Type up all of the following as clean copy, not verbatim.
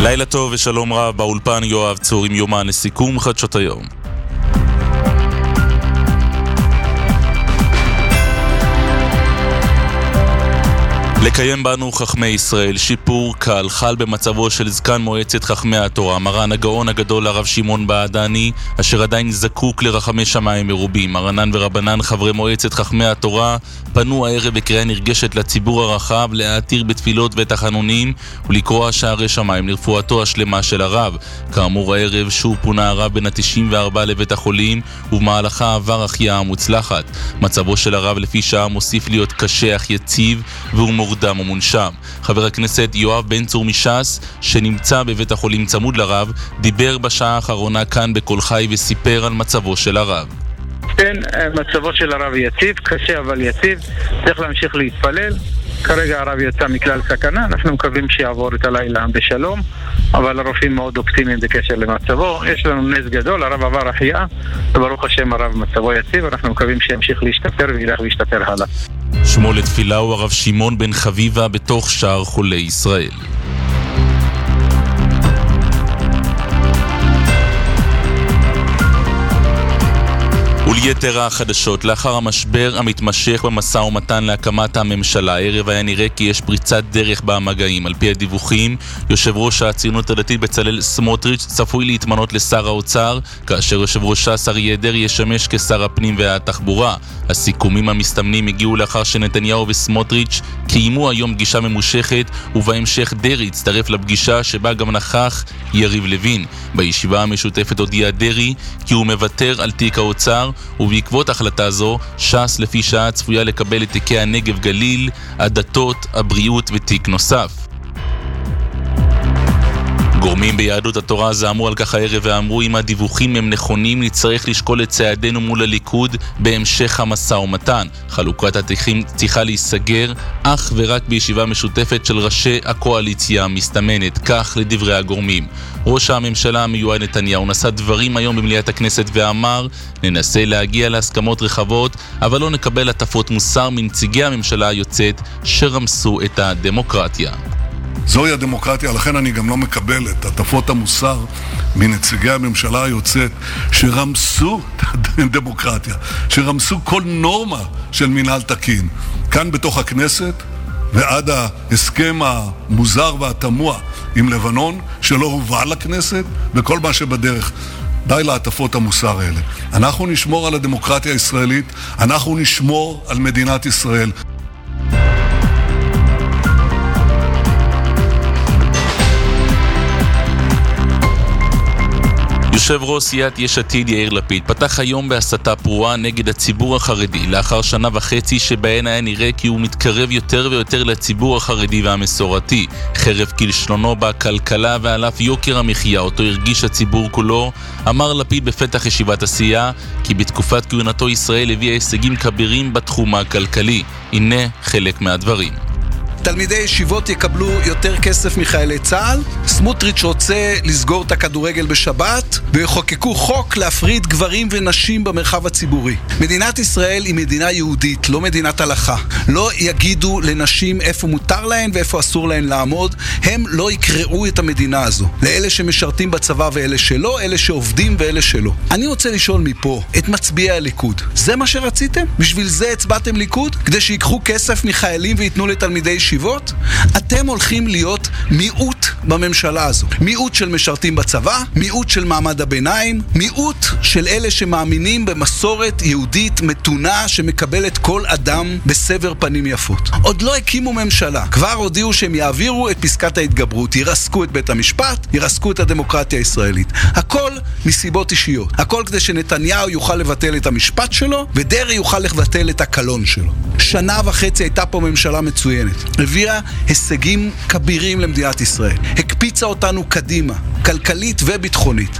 לילה טוב ושלום רב, באולפן יואב צור עם יומן לסיכום חדשות היום. לקיים בנו חכמי ישראל, שיפור קל חל במצבו של זקן מועצת חכמי התורה, מרן הגאון הגדול הרב שמעון בעדני, אשר עדיין זקוק לרחמי שמיים מרובים. מרנן ורבנן חברי מועצת חכמי התורה פנו הערב בקריאה נרגשת לציבור הרחב להתיר בתפילות ותחנונים ולקרוא שערי שמיים לרפואתו השלמה של הרב. כאמור הערב שוב פונה הרב בן ה-94 לבית החולים, ובמהלכה עבר החייאה מוצלחת. מצבו של הרב לפי שעה מוסיף להיות קשה אך יציב והוא מורדם ומונשם. חבר הכנסת יואב בן צור מש"ס, שנמצא בבית החולים צמוד לרב, דיבר בשעה האחרונה כאן בקול חי וסיפר על מצבו של הרב. כן, מצבו של הרב יציב, קשה אבל יציב, צריך להמשיך להתפלל. כרגע הרב יצא מכלל סכנה, אנחנו מקווים שיעבור את הלילה בשלום, אבל הרופאים מאוד אופטימיים בקשר למצבו. יש לנו נס גדול, הרב עבר החייאה, וברוך השם הרב מצבו יציב, אנחנו מקווים שימשיך להשתפר וילך להשתפר הלאה. שמו לתפילה הוא הרב שמעון בן חביבה בתוך שער חולי ישראל. וליתר החדשות, לאחר המשבר המתמשך במשא ומתן להקמת הממשלה, הערב היה נראה כי יש פריצת דרך במגעים. על פי הדיווחים, יושב ראש הציונות הדתית בצלאל סמוטריץ' צפוי להתמנות לשר האוצר, כאשר יושב ראש ש"ס אריה דרעי ישמש כשר הפנים והתחבורה. הסיכומים המסתמנים הגיעו לאחר שנתניהו וסמוטריץ' קיימו היום פגישה ממושכת, ובהמשך דרעי הצטרף לפגישה שבה גם נכח יריב לוין. בישיבה המשותפת הודיע דרעי כי הוא מוותר על תיק האוצר, ובעקבות החלטה זו, ש"ס לפי שעה צפויה לקבל את תיקי הנגב גליל, הדתות, הבריאות ותיק נוסף. גורמים ביהדות התורה זעמו על כך הערב ואמרו אם הדיווחים הם נכונים נצטרך לשקול את צעדינו מול הליכוד בהמשך המשא ומתן. חלוקת התיקים צריכה להיסגר אך ורק בישיבה משותפת של ראשי הקואליציה המסתמנת, כך לדברי הגורמים. ראש הממשלה המיועד נתניהו נשא דברים היום במליאת הכנסת ואמר ננסה להגיע להסכמות רחבות אבל לא נקבל הטפות מוסר מנציגי הממשלה היוצאת שרמסו את הדמוקרטיה. זוהי הדמוקרטיה, לכן אני גם לא מקבל את הטפות המוסר מנציגי הממשלה היוצאת שרמסו את הדמוקרטיה, שרמסו כל נורמה של מנהל תקין. כאן בתוך הכנסת ועד ההסכם המוזר והתמוה עם לבנון שלא הובא לכנסת וכל מה שבדרך. די להטפות המוסר האלה. אנחנו נשמור על הדמוקרטיה הישראלית, אנחנו נשמור על מדינת ישראל. יושב ראש סיעת יש עתיד יאיר לפיד פתח היום בהסתה פרועה נגד הציבור החרדי לאחר שנה וחצי שבהן היה נראה כי הוא מתקרב יותר ויותר לציבור החרדי והמסורתי. חרף כלשונו בכלכלה ועל אף יוקר המחיה אותו הרגיש הציבור כולו, אמר לפיד בפתח ישיבת הסיעה כי בתקופת כהונתו ישראל הביאה הישגים כבירים בתחום הכלכלי. הנה חלק מהדברים. תלמידי ישיבות יקבלו יותר כסף מחיילי צה"ל, סמוטריץ' רוצה לסגור את הכדורגל בשבת, ויחוקקו חוק להפריד גברים ונשים במרחב הציבורי. מדינת ישראל היא מדינה יהודית, לא מדינת הלכה. לא יגידו לנשים איפה מותר להן ואיפה אסור להן לעמוד, הם לא יקראו את המדינה הזו. לאלה שמשרתים בצבא ואלה שלא, אלה שעובדים ואלה שלא. אני רוצה לשאול מפה את מצביעי הליכוד, זה מה שרציתם? בשביל זה הצבעתם ליכוד? כדי שיקחו כסף מחיילים ויתנו לתלמידי ישיבות? אתם הולכים להיות מיעוט בממשלה הזו. מיעוט של משרתים בצבא, מיעוט של מעמד הביניים, מיעוט של אלה שמאמינים במסורת יהודית מתונה שמקבלת כל אדם בסבר פנים יפות. עוד לא הקימו ממשלה. כבר הודיעו שהם יעבירו את פסקת ההתגברות, ירסקו את בית המשפט, ירסקו את הדמוקרטיה הישראלית. הכל מסיבות אישיות. הכל כדי שנתניהו יוכל לבטל את המשפט שלו, ודרעי יוכל לבטל את הקלון שלו. שנה וחצי הייתה פה ממשלה מצוינת. הביאה הישגים כבירים למדינת ישראל. הקפיצה אותנו קדימה, כלכלית וביטחונית.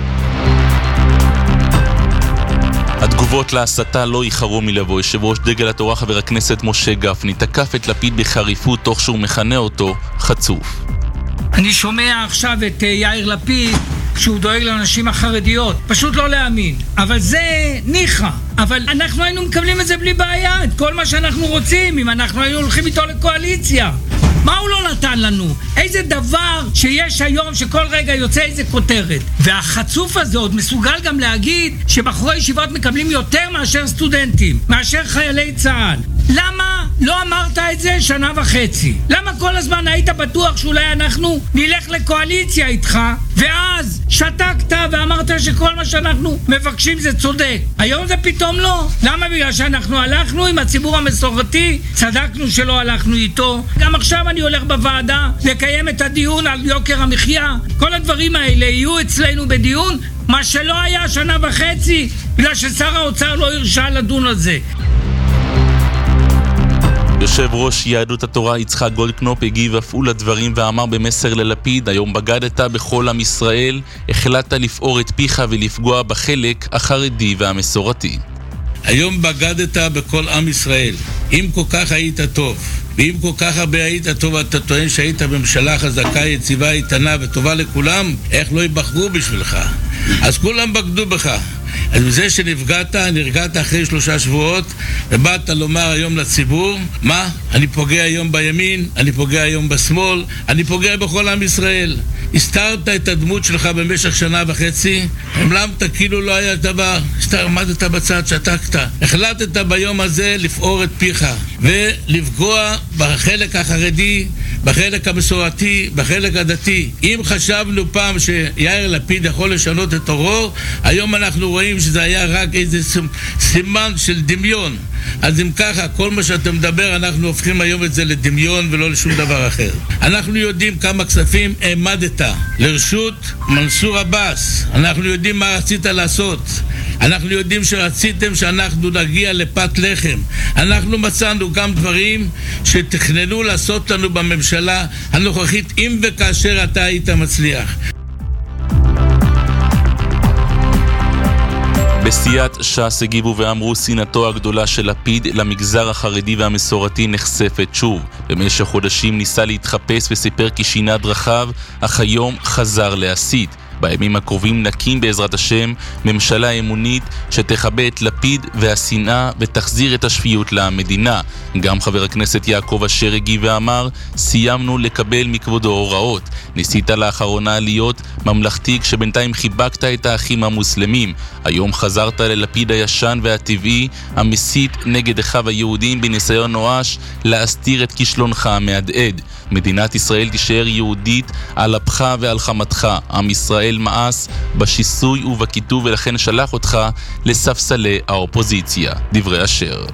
התגובות להסתה לא איחרו מלבוא. יושב ראש דגל התורה חבר הכנסת משה גפני תקף את לפיד בחריפות תוך שהוא מכנה אותו חצוף. אני שומע עכשיו את יאיר לפיד שהוא דואג לאנשים החרדיות, פשוט לא להאמין, אבל זה ניחא. אבל אנחנו היינו מקבלים את זה בלי בעיה, את כל מה שאנחנו רוצים, אם אנחנו היינו הולכים איתו לקואליציה. מה הוא לא נתן לנו? איזה דבר שיש היום שכל רגע יוצא איזה כותרת. והחצוף הזה עוד מסוגל גם להגיד שבחורי ישיבות מקבלים יותר מאשר סטודנטים, מאשר חיילי צה"ל. למה לא אמרת את זה שנה וחצי? למה כל הזמן היית בטוח שאולי אנחנו נלך לקואליציה איתך, ואז שתקת ואמרת שכל מה שאנחנו מבקשים זה צודק? היום זה פתאום לא. למה? בגלל שאנחנו הלכנו עם הציבור המסורתי, צדקנו שלא הלכנו איתו. גם עכשיו אני הולך בוועדה לקיים את הדיון על יוקר המחיה. כל הדברים האלה יהיו אצלנו בדיון, מה שלא היה שנה וחצי, בגלל ששר האוצר לא הרשה לדון על זה. יושב ראש יהדות התורה יצחק גולדקנופ הגיב אף הוא לדברים ואמר במסר ללפיד: היום בגדת בכל עם ישראל, החלטת לפעור את פיך ולפגוע בחלק החרדי והמסורתי. היום בגדת בכל עם ישראל. אם כל כך היית טוב, ואם כל כך הרבה היית טוב, אתה טוען שהיית בממשלה חזקה, יציבה, איתנה וטובה לכולם, איך לא יבחרו בשבילך? אז כולם בגדו בך. אז בזה נרגעת אחרי 3 שבועות, ובאת לומר היום לציבור: מה? אני פוגע היום בימין, אני פוגע היום בשמאל, אני פוגע בכל עם ישראל. הסתרת את הדמות שלך במשך 1.5 שנה, המלמת כאילו לא היה דבר, עמדת בצד, שתקת. החלטת ביום הזה לפעור את פיך ולפגוע בחלק החרדי, בחלק המסורתי, בחלק הדתי. אם חשבנו פעם שיאיר לפיד יכול לשנות את אורו, היום אנחנו רואים שזה היה רק איזה סימן של דמיון. אז אם ככה, כל מה שאתה מדבר, אנחנו הופכים היום את זה לדמיון ולא לשום דבר אחר. אנחנו יודעים כמה כספים העמדת לרשות מנסור עבאס. אנחנו יודעים מה רצית לעשות. אנחנו יודעים שרציתם שאנחנו נגיע לפת לחם. אנחנו מצאנו גם דברים שתכננו לעשות לנו בממשלה הנוכחית, אם וכאשר אתה היית מצליח. בסיעת ש"ס הגיבו ואמרו: שנאתו הגדולה של לפיד למגזר החרדי והמסורתי נחשפת שוב. במשך חודשים ניסה להתחפש וסיפר כי שינה דרכיו, אך היום חזר להסית. בימים הקרובים נקים בעזרת השם ממשלה אמונית שתכבה את לפיד והשנאה ותחזיר את השפיות למדינה. גם חבר הכנסת יעקב אשר הגיב ואמר: סיימנו לקבל מכבודו הוראות. ניסית לאחרונה להיות ממלכתי כשבינתיים חיבקת את האחים המוסלמים. היום חזרת ללפיד הישן והטבעי המסית נגד אחיו היהודים בניסיון נואש להסתיר את כישלונך המהדהד. מדינת ישראל תישאר יהודית על אפך ועל חמתך. עם ישראל מאס בשיסוי ובקיטוב, ולכן שלח אותך לספסלי האופוזיציה. דברי אשר.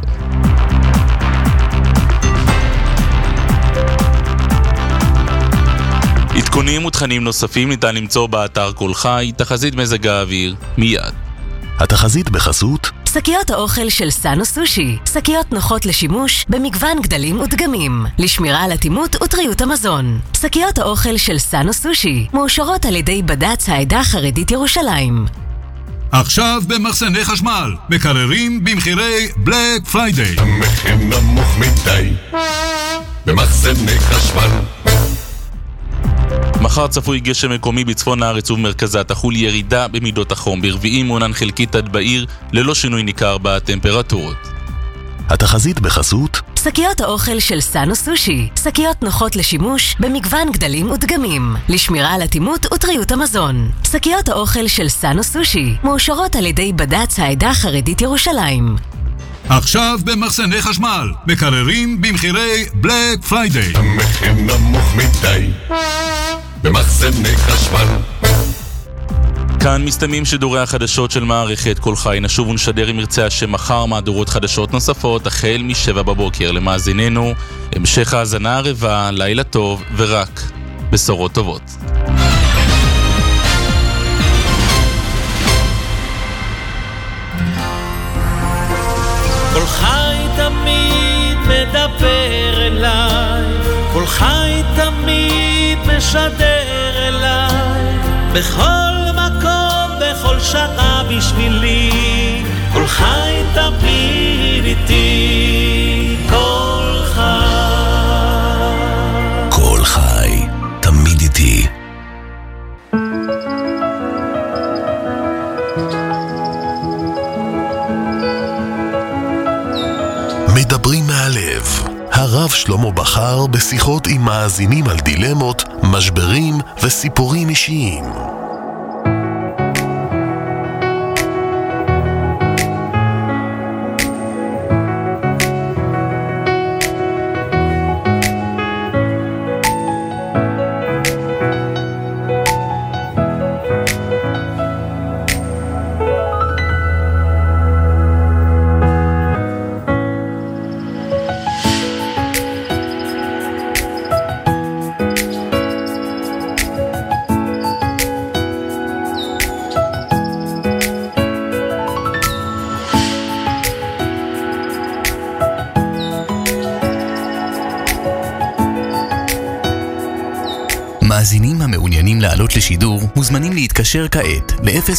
עדכונים ותכנים נוספים ניתן למצוא באתר כל חי. תחזית מזג האוויר מיד. התחזית בחסות שקיות האוכל של סאנו סושי, שקיות נוחות לשימוש במגוון גדלים ודגמים, לשמירה על אטימות וטריות המזון. שקיות האוכל של סאנו סושי מאושרות על ידי בד"ץ העדה החרדית ירושלים. עכשיו במחסני חשמל, מקררים במחירי בלק פריידיי. המחיר נמוך מדי במחסני חשמל. מחר צפוי גשם מקומי בצפון הארץ ובמרכזה, תחול ירידה במידות החום. ברביעי מעונן חלקית עד בעיר ללא שינוי ניכר בטמפרטורות. התחזית בחסות שקיות האוכל של סאנו סושי, שקיות נוחות לשימוש במגוון גדלים ודגמים, לשמירה על אטימות וטריות המזון. שקיות האוכל של סאנו סושי מאושרות על ידי בד"ץ העדה החרדית ירושלים. עכשיו במחסני חשמל, מקררים במחירי בלק פריידיי. המחיר נמוך מדי במחסני חשמל. כאן מסתיימים שידורי החדשות של מערכת כל חי. נשוב ונשדר אם ירצה השם מחר מהדורות חדשות נוספות החל מ-7 בבוקר. למאזיננו המשך האזנה ערבה, לילה טוב ורק בשורות טובות. כל חי תמיד מדבר אליי, כל חי תמיד משדר אליי, בכל מקום, בכל שעה בשבילי, כל חי תמיד איתי, כל חי. כל חי תמיד איתי. מדברים מהלב, הרב שלמה בכר. מחר בשיחות עם מאזינים על דילמות, משברים וסיפורים אישיים. מאזינים המעוניינים לעלות לשידור מוזמנים להתקשר כעת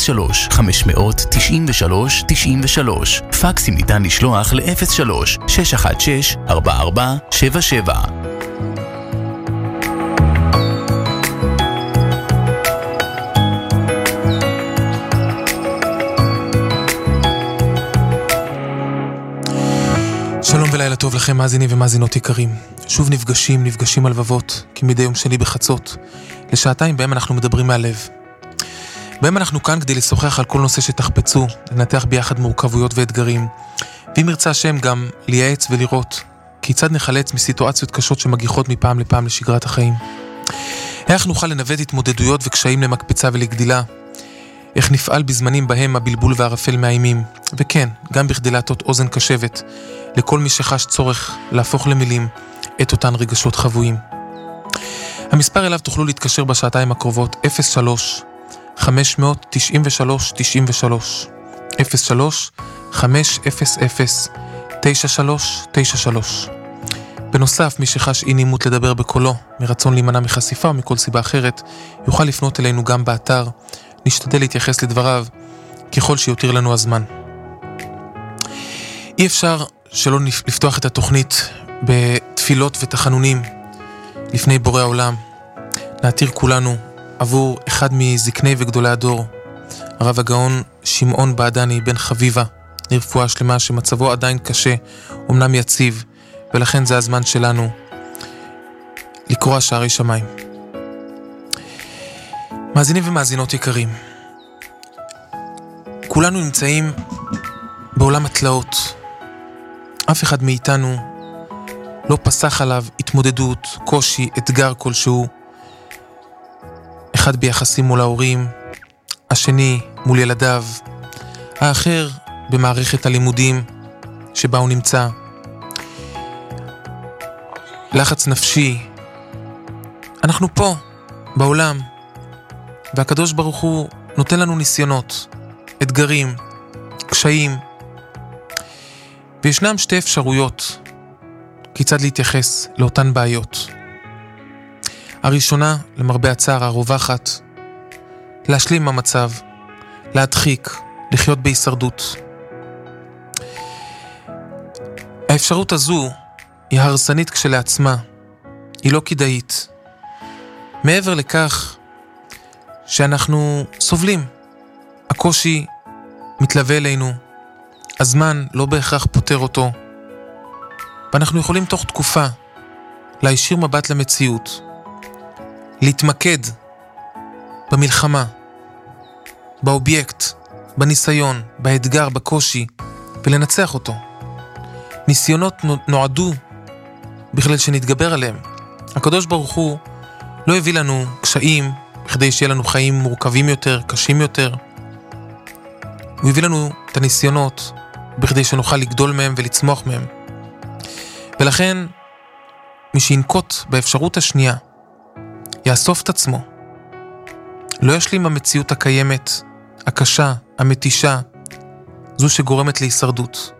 ל-03-593-93-93. פקסים ניתן לשלוח ל-03-616-4477. שלום ולילה טוב לכם מאזינים ומאזינות יקרים. שוב נפגשים על לבבות, כמדי יום שני בחצות, לשעתיים בהם אנחנו מדברים מהלב. בהם אנחנו כאן כדי לשוחח על כל נושא שתחפצו, לנתח ביחד מורכבויות ואתגרים, ואם ירצה השם גם לייעץ ולראות כיצד נחלץ מסיטואציות קשות שמגיחות מפעם לפעם לשגרת החיים. איך נוכל לנווט התמודדויות וקשיים למקפצה ולגדילה, איך נפעל בזמנים בהם הבלבול והרפל מאיימים, וכן, גם בכדי להטות אוזן קשבת לכל מי שחש צורך להפוך למילים את אותן רגשות חבויים. המספר אליו תוכלו להתקשר בשעתיים הקרובות 03-593-93 03-500-9393. בנוסף, מי שחש אי נעימות לדבר בקולו, מרצון להימנע מחשיפה או מכל סיבה אחרת, יוכל לפנות אלינו גם באתר. נשתדל להתייחס לדבריו ככל שיותיר לנו הזמן. אי אפשר שלא לפתוח את התוכנית בתפילות ותחנונים לפני בורא העולם. נעתיר כולנו עבור אחד מזקני וגדולי הדור, הרב הגאון שמעון בעדני בן חביבה, לרפואה שלמה, שמצבו עדיין קשה, אמנם יציב, ולכן זה הזמן שלנו לקרוא שערי שמיים. מאזינים ומאזינות יקרים, כולנו נמצאים בעולם התלאות. אף אחד מאיתנו לא פסח עליו התמודדות, קושי, אתגר כלשהו. אחד ביחסים מול ההורים, השני מול ילדיו, האחר במערכת הלימודים שבה הוא נמצא. לחץ נפשי. אנחנו פה, בעולם, והקדוש ברוך הוא נותן לנו ניסיונות, אתגרים, קשיים. וישנם שתי אפשרויות כיצד להתייחס לאותן בעיות. הראשונה, למרבה הצער הרווחת, להשלים המצב, להדחיק, לחיות בהישרדות. האפשרות הזו היא הרסנית כשלעצמה, היא לא כדאית. מעבר לכך שאנחנו סובלים, הקושי מתלווה אלינו, הזמן לא בהכרח פותר אותו, ואנחנו יכולים תוך תקופה להישיר מבט למציאות, להתמקד במלחמה, באובייקט, בניסיון, באתגר, בקושי, ולנצח אותו. ניסיונות נועדו בכלל שנתגבר עליהם. הקדוש ברוך הוא לא הביא לנו קשיים כדי שיהיה לנו חיים מורכבים יותר, קשים יותר. הוא הביא לנו את הניסיונות בכדי שנוכל לגדול מהם ולצמוח מהם. ולכן מי שינקוט באפשרות השנייה יאסוף את עצמו, לא ישלים המציאות הקיימת, הקשה, המתישה, זו שגורמת להישרדות.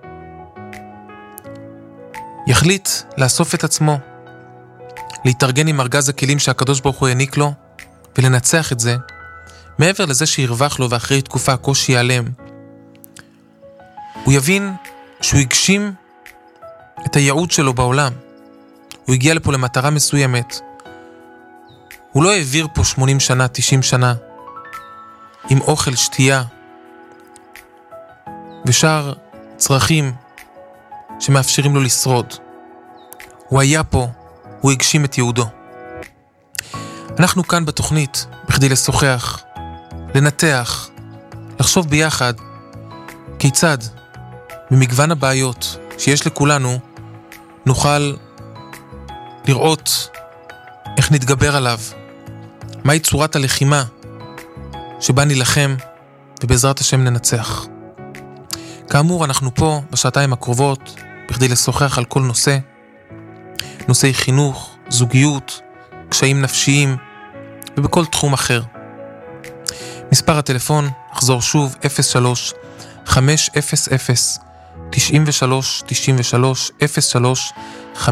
יחליט לאסוף את עצמו, להתארגן עם ארגז הכלים שהקדוש ברוך הוא העניק לו, ולנצח את זה, מעבר לזה שירווח לו ואחרי תקופה הקושי ייעלם. הוא יבין שהוא הגשים את הייעוד שלו בעולם. הוא הגיע לפה למטרה מסוימת. הוא לא העביר פה 80 שנה, 90 שנה, עם אוכל, שתייה, ושאר צרכים שמאפשרים לו לשרוד. הוא היה פה הוא הגשים את יהודו. אנחנו כאן בתוכנית בכדי לשוחח, לנתח, לחשוב ביחד כיצד במגוון הבעיות שיש לכולנו נוכל לראות איך נתגבר עליו, מהי צורת הלחימה שבה נלחם ובעזרת השם ננצח. כאמור, אנחנו פה בשעתיים הקרובות בכדי לשוחח על כל נושא, נושאי חינוך, זוגיות, קשיים נפשיים ובכל תחום אחר. מספר הטלפון, אחזור שוב, 03-500-93-93, 03-500-93-93.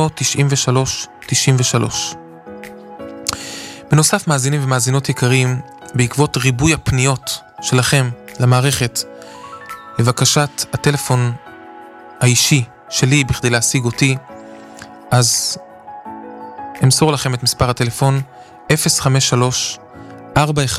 בנוסף, מאזינים ומאזינות יקרים, בעקבות ריבוי הפניות שלכם למערכת, לבקשת הטלפון האישי שלי בכדי להשיג אותי, אז אמסור לכם את מספר הטלפון 053-417-1601.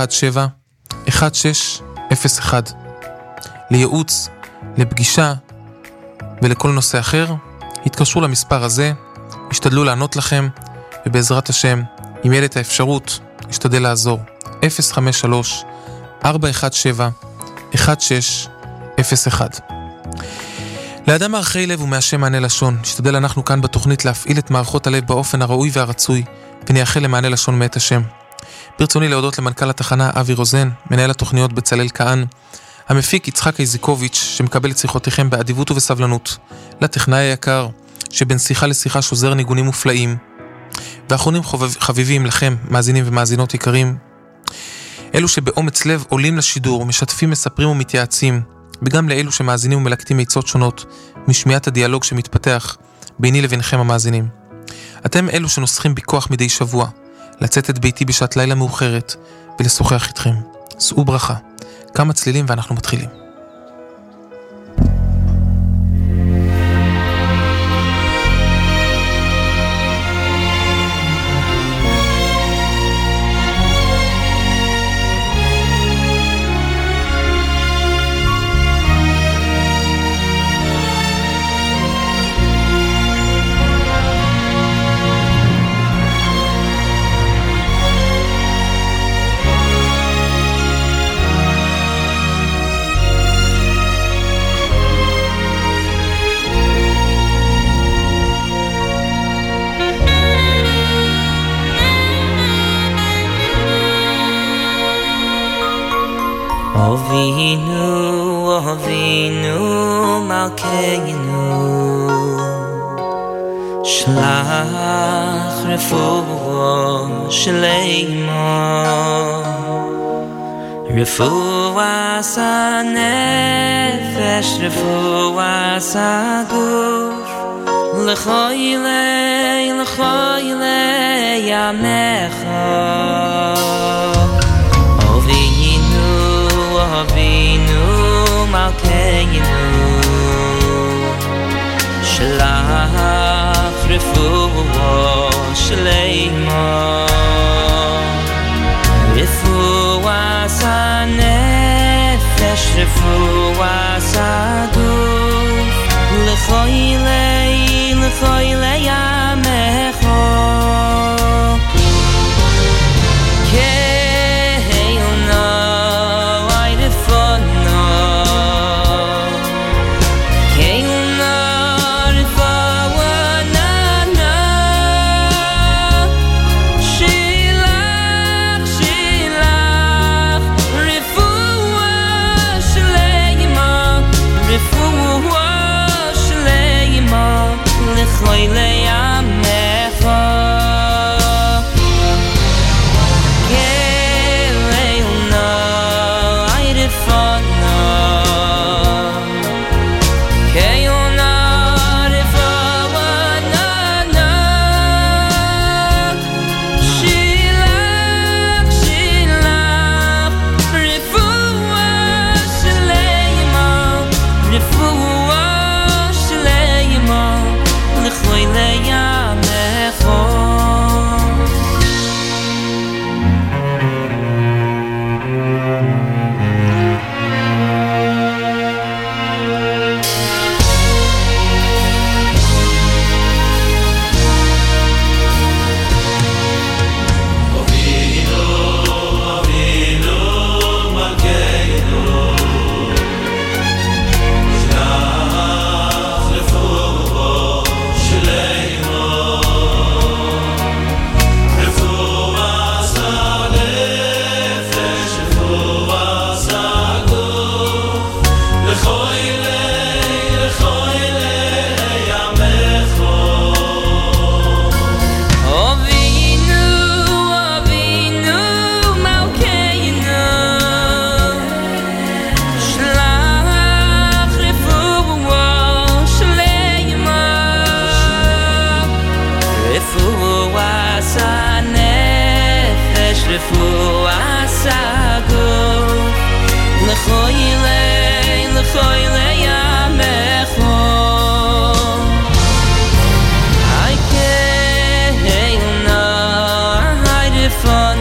לייעוץ, לפגישה ולכל נושא אחר, התקשרו למספר הזה, השתדלו לענות לכם, ובעזרת השם, אם יהיה את האפשרות, השתדל לעזור. 053-417-1601. לאדם מערכי לב ומאשה מענה לשון, השתדל אנחנו כאן בתוכנית להפעיל את מערכות הלב באופן הראוי והרצוי, ונייחל למענה לשון מאת השם. ברצוני להודות למנכ"ל התחנה אבי רוזן, מנהל התוכניות בצלאל כהן, המפיק יצחק איזיקוביץ' שמקבל את שיחותיכם באדיבות ובסבלנות, לטכנאי היקר שבין שיחה לשיחה שוזר ניגונים מופלאים, ואחרונים חביבים לכם, מאזינים ומאזינות יקרים, אלו שבאומץ לב עולים לשידור, משתפים, מספרים ומתייעצים, וגם לאלו שמאזינים ומלקטים עצות שונות משמיעת הדיאלוג שמתפתח ביני לבינכם המאזינים. אתם אלו שנוסחים בכוח מדי שבוע לצאת את ביתי בשעת לילה מאוחרת ולשוחח איתכם. שאו ברכה. כמה צלילים ואנחנו מתחילים. Avinu Malkeinu Shlach refuah shleima Refuah sanefesh Refuah saguf L'choyle yamecha Avinu Malkeinu Shlach refuah shleima Refuah sanefesh Refuah saguf L'choyle yamecha רפואה סגור לכוי לימךו I can't hide it from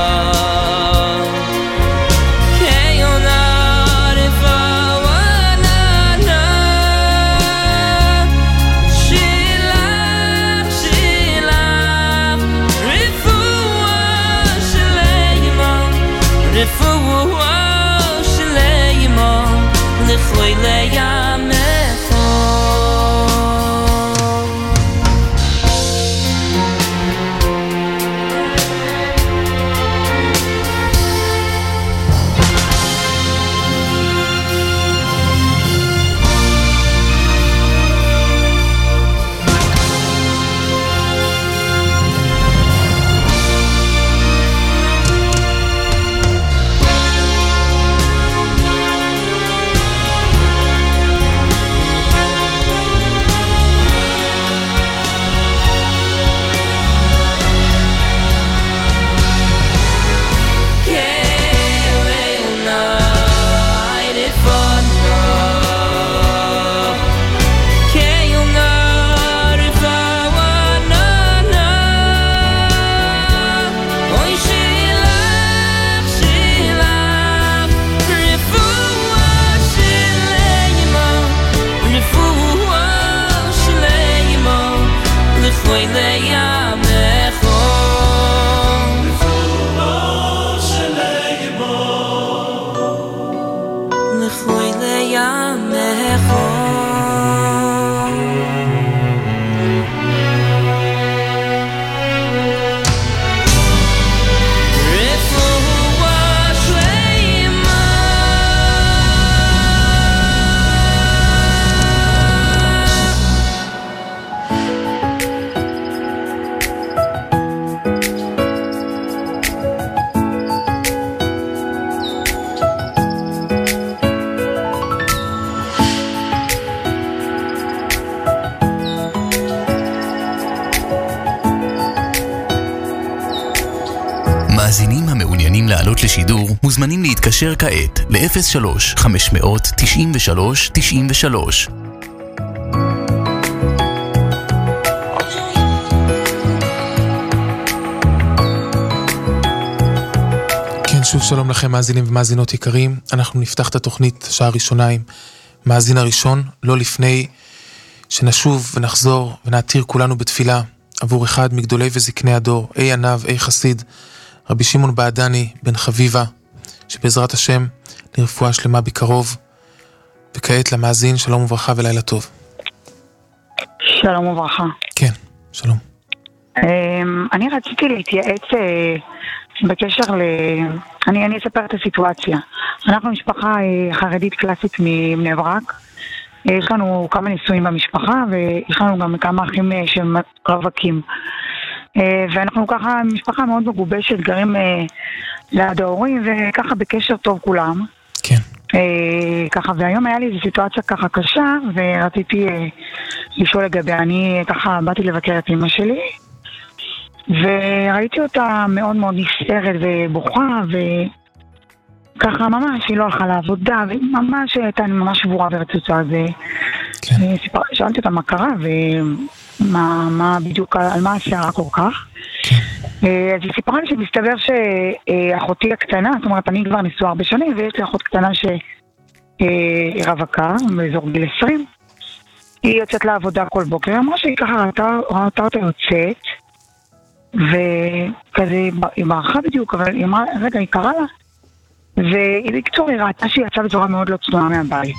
מאזינים המעוניינים לעלות לשידור מוזמנים להתקשר כעת ל-03-593-93-93. כן, שוב שלום לכם מאזינים ומאזינות יקרים. אנחנו נפתח את התוכנית שעה ראשונה עם מאזין הראשון, לא לפני שנשוב ונחזור ונעתיר כולנו בתפילה עבור אחד מגדולי וזקני הדור, אי ענב, אי חסיד, רבי שמעון בעדני בן חביבה, שבעזרת השם לרפואה שלמה בקרוב. וכעת למאזין, שלום וברכה ולילה טוב. שלום וברכה. כן, שלום. אני רציתי להתייעץ בקשר אני אספר את הסיטואציה. אנחנו משפחה חרדית קלאסית מבני ברק. יש לנו כמה נישואים במשפחה, ויש לנו גם כמה אחים שהם רווקים. ואנחנו ככה משפחה מאוד מגובשת, גרים ליד ההורים, וככה בקשר טוב כולם. כן. ככה, והיום היה לי איזו סיטואציה ככה קשה, ורציתי לשאול לגבי, אני ככה באתי לבקר את אמא שלי, וראיתי אותה מאוד מאוד נסערת ובוכה, וככה ממש היא לא הלכה לעבודה, וממש הייתה ממש שבורה ורצוצה. אז שאלתי אותה מה קרה, ומה בדיוק, על מה השערה כל כך. אז היא סיפרה לי שמסתבר שאחותי הקטנה, זאת אומרת אני כבר נשואה הרבה שנים, ויש לי אחות קטנה שהיא רווקה באזור גיל 20. היא יוצאת לעבודה כל בוקר, היא אמרה שהיא ככה ראתה אותה יוצאת, וכזה היא ברחה בדיוק, אבל היא אמרה, רגע, היא קרה לה, ובקצור היא ראתה שהיא יצאה בצורה מאוד לא צנועה מהבית.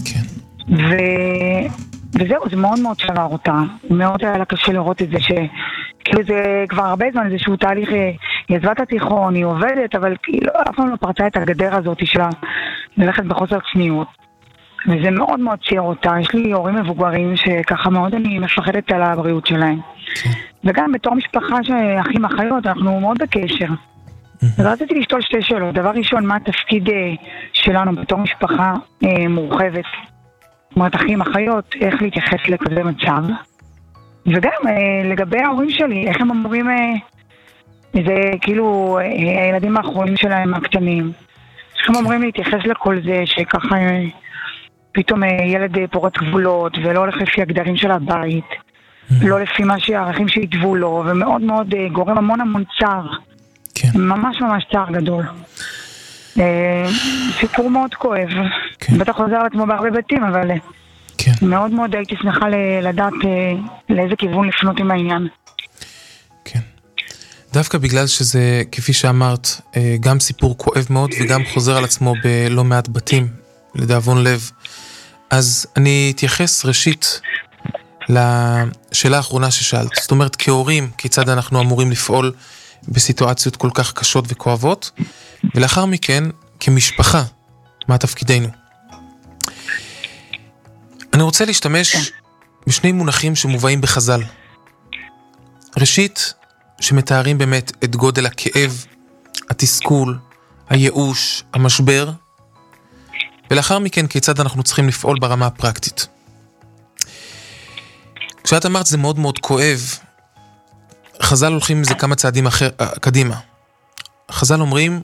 וזהו, זה מאוד מאוד שבר אותה, מאוד היה לה קשה לראות את זה, כאילו זה כבר הרבה זמן, איזשהו תהליך, היא עזבה את התיכון, היא עובדת, אבל כאילו אף פעם לא פרצה את הגדר הזאת שלה, ללכת בחוסר צניעות. וזה מאוד מאוד צייר אותה. יש לי הורים מבוגרים שככה מאוד אני מפחדת על הבריאות שלהם. וגם בתור משפחה שאחים אחיות, אנחנו מאוד בקשר. ורציתי לשאול שתי שאלות. דבר ראשון, מה התפקיד שלנו בתור משפחה מורחבת? זאת אומרת, אחים אחיות, איך להתייחס לכזה מצב? וגם לגבי ההורים שלי, איך הם אמורים וזה כאילו הילדים האחרונים שלהם הקטנים. הם אומרים להתייחס לכל זה, שככה פתאום ילד פורץ גבולות, ולא הולך לפי הגדרים של הבית, לא לפי מה שהערכים שהתוו לו, ומאוד מאוד גורם המון צער. כן. ממש צער גדול. סיפור מאוד כואב. כן. בטח חוזר על עצמו בהרבה בתים, אבל כן. מאוד מאוד הייתי שמחה לדעת לאיזה כיוון לפנות עם העניין. כן. דווקא בגלל שזה, כפי שאמרת, גם סיפור כואב מאוד וגם חוזר על עצמו בלא מעט בתים, לדאבון לב. אז אני אתייחס ראשית לשאלה האחרונה ששאלת. זאת אומרת, כהורים, כיצד אנחנו אמורים לפעול בסיטואציות כל כך קשות וכואבות, ולאחר מכן, כמשפחה, מה תפקידנו? אני רוצה להשתמש בשני מונחים שמובאים בחז"ל. ראשית, שמתארים באמת את גודל הכאב, התסכול, הייאוש, המשבר, ולאחר מכן כיצד אנחנו צריכים לפעול ברמה הפרקטית. כשאת אמרת זה מאוד מאוד כואב, חז"ל הולכים עם זה כמה צעדים קדימה. חז"ל אומרים,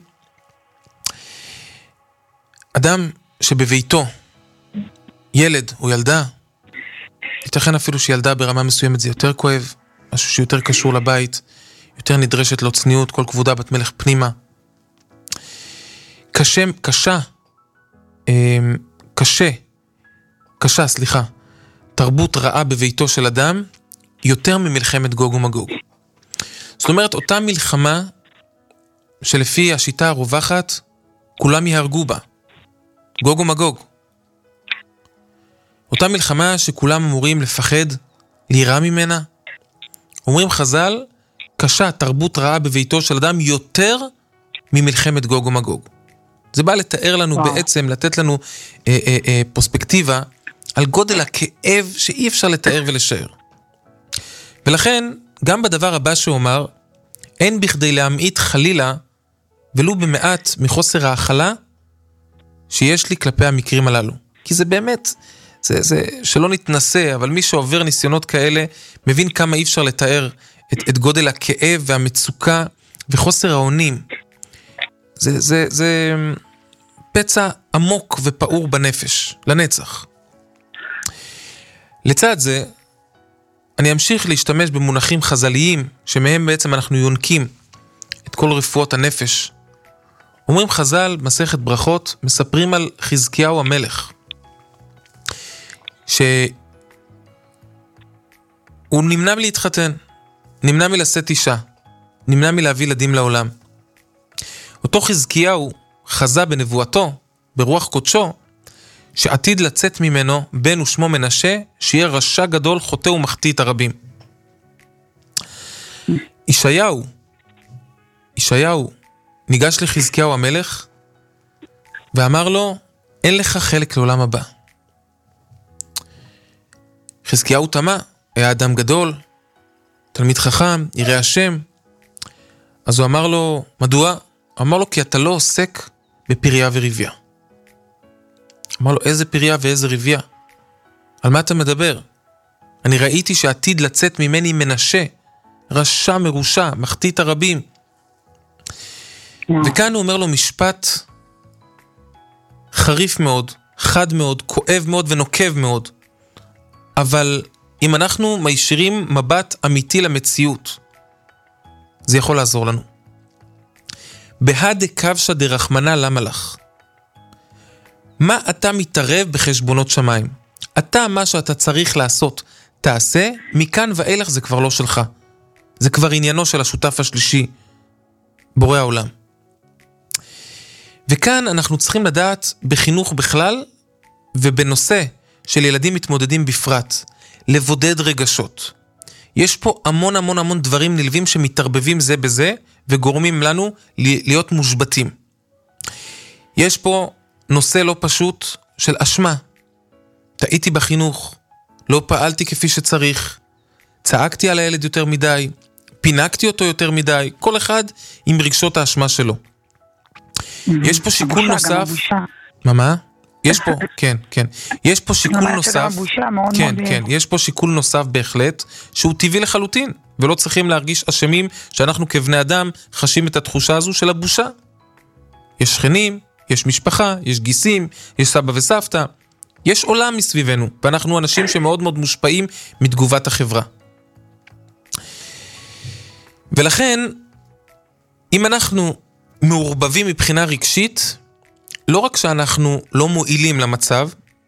אדם שבביתו, ילד או ילדה, ייתכן אפילו שילדה ברמה מסוימת זה יותר כואב, משהו שיותר קשור לבית, יותר נדרשת לו צניעות, כל כבודה בת מלך פנימה. קשה, תרבות רעה בביתו של אדם, יותר ממלחמת גוג ומגוג. זאת אומרת, אותה מלחמה שלפי השיטה הרווחת, כולם יהרגו בה. גוג ומגוג. אותה מלחמה שכולם אמורים לפחד, להיראה ממנה. אומרים חז"ל, קשה תרבות רעה בביתו של אדם יותר ממלחמת גוג ומגוג. זה בא לתאר לנו בעצם, לתת לנו פרספקטיבה על גודל הכאב שאי אפשר לתאר ולשער. ולכן, גם בדבר הבא שאומר, אין בכדי להמעיט חלילה, ולו במעט מחוסר ההכלה, שיש לי כלפי המקרים הללו. כי זה באמת, זה שלא נתנסה, אבל מי שעובר ניסיונות כאלה, מבין כמה אי אפשר לתאר את גודל הכאב והמצוקה וחוסר האונים. זה פצע עמוק ופעור בנפש, לנצח. לצד זה, אני אמשיך להשתמש במונחים חז"ליים, שמהם בעצם אנחנו יונקים את כל רפואות הנפש. אומרים חז"ל, מסכת ברכות, מספרים על חזקיהו המלך, שהוא נמנע מלהתחתן, נמנע מלשאת אישה, נמנע מלהביא ילדים לעולם. אותו חזקיהו חזה בנבואתו, ברוח קודשו, שעתיד לצאת ממנו בן ושמו מנשה, שיהיה רשע גדול, חוטא ומחטיא את הרבים. ישעיהו ניגש לחזקיהו המלך, ואמר לו, אין לך חלק לעולם הבא. חזקיהו תמה, היה אדם גדול, תלמיד חכם, ירא השם. אז הוא אמר לו, מדוע? אמר לו, כי אתה לא עוסק בפריה וריביה. אמר לו, איזה פריה ואיזה ריביה? על מה אתה מדבר? אני ראיתי שעתיד לצאת ממני מנשה, רשע מרושע, מחטיא את הרבים. וכאן הוא אומר לו משפט חריף מאוד, חד מאוד, כואב מאוד ונוקב מאוד. אבל אם אנחנו מישירים מבט אמיתי למציאות, זה יכול לעזור לנו. בהד קבשה דרחמנא למה לך? מה אתה מתערב בחשבונות שמיים? אתה, מה שאתה צריך לעשות, תעשה, מכאן ואילך זה כבר לא שלך. זה כבר עניינו של השותף השלישי, בורא העולם. וכאן אנחנו צריכים לדעת בחינוך בכלל, ובנושא של ילדים מתמודדים בפרט, לבודד רגשות. יש פה המון דברים נלווים שמתערבבים זה בזה, וגורמים לנו להיות מושבתים. יש פה נושא לא פשוט של אשמה. טעיתי בחינוך, לא פעלתי כפי שצריך, צעקתי על הילד יותר מדי, פינקתי אותו יותר מדי, כל אחד עם רגשות האשמה שלו. יש פה שיקול נוסף. בושה. מה? יש פה, כן, כן. יש פה שיקול נוסף. כן, כן, יש פה שיקול נוסף בהחלט, שהוא טבעי לחלוטין, ולא צריכים להרגיש אשמים שאנחנו כבני אדם חשים את התחושה הזו של הבושה. יש שכנים, יש משפחה, יש גיסים, יש סבא וסבתא, יש עולם מסביבנו, ואנחנו אנשים שמאוד מאוד מושפעים מתגובת החברה. ולכן, אם אנחנו מעורבבים מבחינה רגשית, לא רק שאנחנו לא מועילים למצב,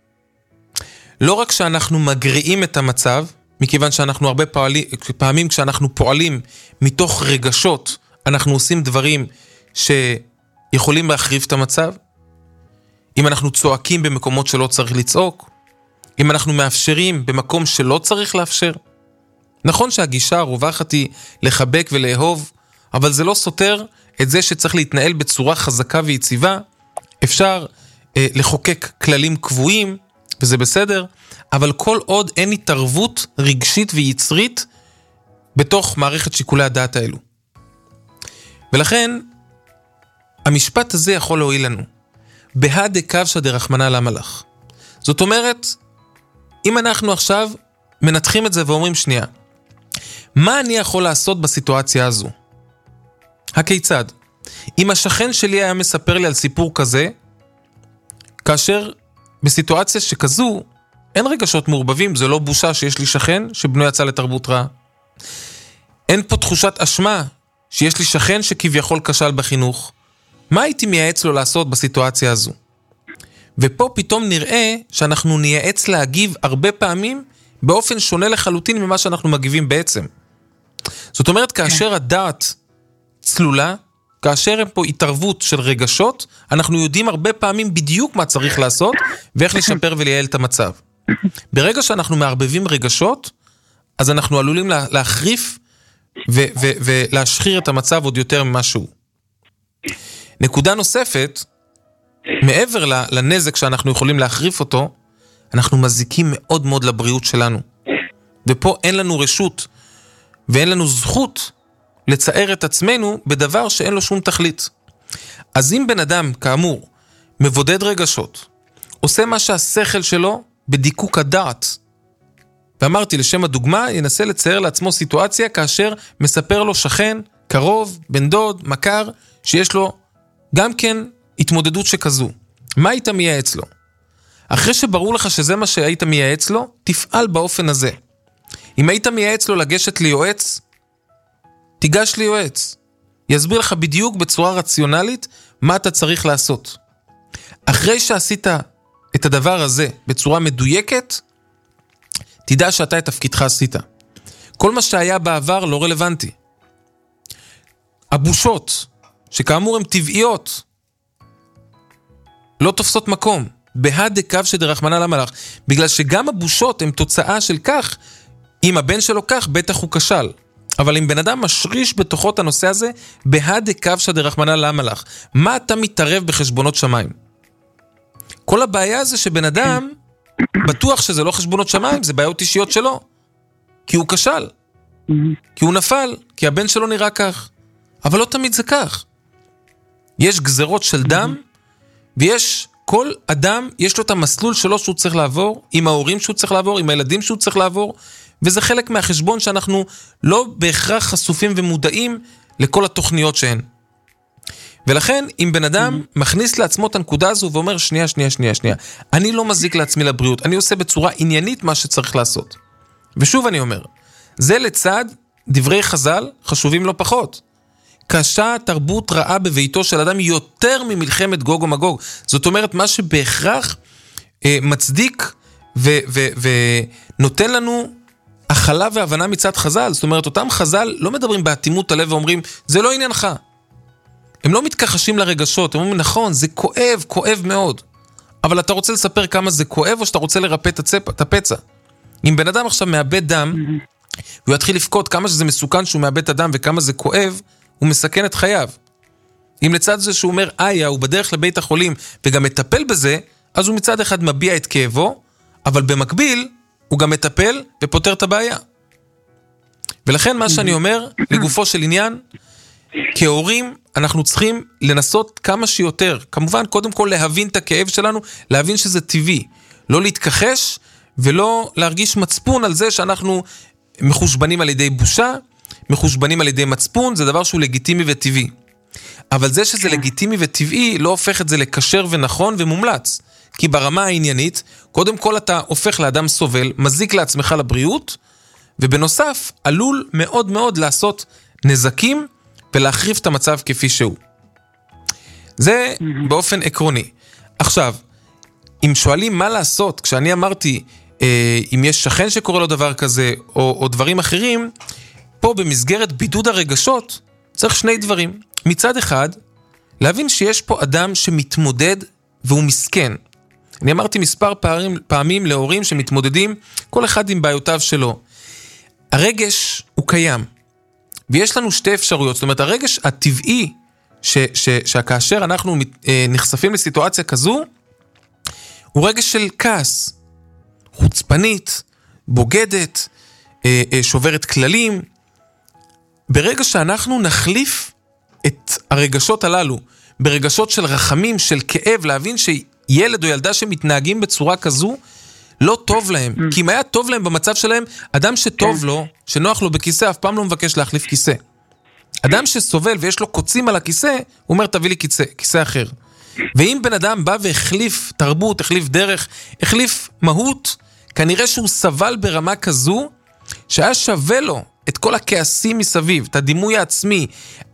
לא רק שאנחנו מגריעים את המצב, מכיוון שאנחנו הרבה פעמים כשאנחנו פועלים מתוך רגשות, אנחנו עושים דברים שיכולים להחריב את המצב. אם אנחנו צועקים במקומות שלא צריך לצעוק, אם אנחנו מאפשרים במקום שלא צריך לאפשר. נכון שהגישה הרווחת היא לחבק ולאהוב, אבל זה לא סותר את זה שצריך להתנהל בצורה חזקה ויציבה. אפשר לחוקק כללים קבועים, וזה בסדר, אבל כל עוד אין התערבות רגשית ויצרית בתוך מערכת שיקולי הדעת האלו. ולכן, המשפט הזה יכול להועיל לנו. בהד קבשא דרחמנא למה לך. זאת אומרת, אם אנחנו עכשיו מנתחים את זה ואומרים שנייה, מה אני יכול לעשות בסיטואציה הזו? הכיצד? אם השכן שלי היה מספר לי על סיפור כזה, כאשר בסיטואציה שכזו, אין רגשות מעורבבים, זה לא בושה שיש לי שכן שבנו יצא לתרבות רעה. אין פה תחושת אשמה שיש לי שכן שכביכול כשל בחינוך. מה הייתי מייעץ לו לעשות בסיטואציה הזו? ופה פתאום נראה שאנחנו נייעץ להגיב הרבה פעמים באופן שונה לחלוטין ממה שאנחנו מגיבים בעצם. זאת אומרת, כאשר הדעת צלולה, כאשר אין פה התערבות של רגשות, אנחנו יודעים הרבה פעמים בדיוק מה צריך לעשות, ואיך לשפר ולייעל את המצב. ברגע שאנחנו מערבבים רגשות, אז אנחנו עלולים להחריף ולהשחיר את המצב עוד יותר ממשהו. נקודה נוספת, מעבר לנזק שאנחנו יכולים להחריף אותו, אנחנו מזיקים מאוד מאוד לבריאות שלנו. ופה אין לנו רשות, ואין לנו זכות לצער את עצמנו בדבר שאין לו שום תכלית. אז אם בן אדם, כאמור, מבודד רגשות, עושה מה שהשכל שלו בדיקוק הדעת, ואמרתי לשם הדוגמה, ינסה לצייר לעצמו סיטואציה כאשר מספר לו שכן, קרוב, בן דוד, מכר, שיש לו גם כן התמודדות שכזו. מה היית מייעץ לו? אחרי שברור לך שזה מה שהיית מייעץ לו, תפעל באופן הזה. אם היית מייעץ לו לגשת ליועץ, תיגש ליועץ. יסביר לך בדיוק בצורה רציונלית מה אתה צריך לעשות. אחרי שעשית את הדבר הזה בצורה מדויקת, תדע שאתה את תפקידך עשית. כל מה שהיה בעבר לא רלוונטי. הבושות, שכאמור הן טבעיות, לא תופסות מקום. בהד קבשא דרחמנא למה לך. בגלל שגם הבושות הן תוצאה של כך, אם הבן שלו כך, בטח הוא כשל. אבל אם בן אדם משריש בתוכו את הנושא הזה, בהד קבשא דרחמנא למה לך. מה אתה מתערב בחשבונות שמיים? כל הבעיה זה שבן אדם בטוח שזה לא חשבונות שמיים, זה בעיות אישיות שלו. כי הוא כשל. כי הוא נפל. כי הבן שלו נראה כך. אבל לא תמיד זה כך. יש גזרות של דם, ויש כל אדם, יש לו את המסלול שלו שהוא צריך לעבור, עם ההורים שהוא צריך לעבור, עם הילדים שהוא צריך לעבור, וזה חלק מהחשבון שאנחנו לא בהכרח חשופים ומודעים לכל התוכניות שהן. ולכן, אם בן אדם מכניס לעצמו את הנקודה הזו ואומר, שנייה, אני לא מזיק לעצמי לבריאות, אני עושה בצורה עניינית מה שצריך לעשות. ושוב אני אומר, זה לצד דברי חז"ל חשובים לא פחות. קשה תרבות רעה בביתו של אדם יותר ממלחמת גוג ומגוג. זאת אומרת, מה שבהכרח מצדיק ונותן לנו הכלה והבנה מצד חז"ל. זאת אומרת, אותם חז"ל לא מדברים באטימות הלב ואומרים, זה לא עניינך. הם לא מתכחשים לרגשות, הם אומרים, נכון, זה כואב מאוד. אבל אתה רוצה לספר כמה זה כואב, או שאתה רוצה לרפא את הפצע. אם בן אדם עכשיו מאבד דם, הוא יתחיל לפקוד כמה שזה מסוכן שהוא מאבד את הדם, וכמה זה כואב, הוא מסכן את חייו. אם לצד זה שהוא אומר, הוא בדרך לבית החולים, וגם מטפל בזה, אז הוא מצד אחד מביע את כאבו, אבל במקביל, הוא גם מטפל ופותר את הבעיה. ולכן מה שאני אומר, לגופו של עניין, כהורים אנחנו צריכים לנסות כמה שיותר, כמובן קודם כל להבין את הכאב שלנו, להבין שזה טבעי, לא להתכחש ולא להרגיש מצפון על זה שאנחנו מחושבנים על ידי בושה, מחושבנים על ידי מצפון, זה דבר שהוא לגיטימי וטבעי. אבל זה שזה לגיטימי וטבעי לא הופך את זה לקשר ונכון ומומלץ. כי ברמה העניינית, קודם כל אתה הופך לאדם סובל, מזיק לעצמך לבריאות, ובנוסף עלול מאוד מאוד לעשות נזקים ולהחריף את המצב כפי שהוא. זה באופן עקרוני. עכשיו, אם שואלים מה לעשות, כשאני אמרתי אם יש שכן שקורא לו דבר כזה או דברים אחרים, פה במסגרת בידוד הרגשות צריך שני דברים. מצד אחד, להבין שיש פה אדם שמתמודד והוא מסכן. אני אמרתי מספר פעמים להורים שמתמודדים, כל אחד עם בעיותיו שלו. הרגש הוא קיים, ויש לנו שתי אפשרויות. זאת אומרת, הרגש הטבעי, שכאשר אנחנו נחשפים לסיטואציה כזו, הוא רגש של כעס, חוצפנית, בוגדת, שוברת כללים. ברגע שאנחנו נחליף את הרגשות הללו, ברגשות של רחמים, של כאב, להבין שילד או ילדה שמתנהגים בצורה כזו, לא טוב להם. כי אם היה טוב להם במצב שלהם, אדם שטוב לו, שנוח לו בכיסא, אף פעם לא מבקש להחליף כיסא. אדם שסובל ויש לו קוצים על הכיסא, הוא אומר, תביא לי כיסא אחר. ואם בן אדם בא והחליף תרבות, החליף דרך, החליף מהות, כנראה שהוא סבל ברמה כזו, שהיה שווה לו את כל הכעסים מסביב, את הדימוי העצמי,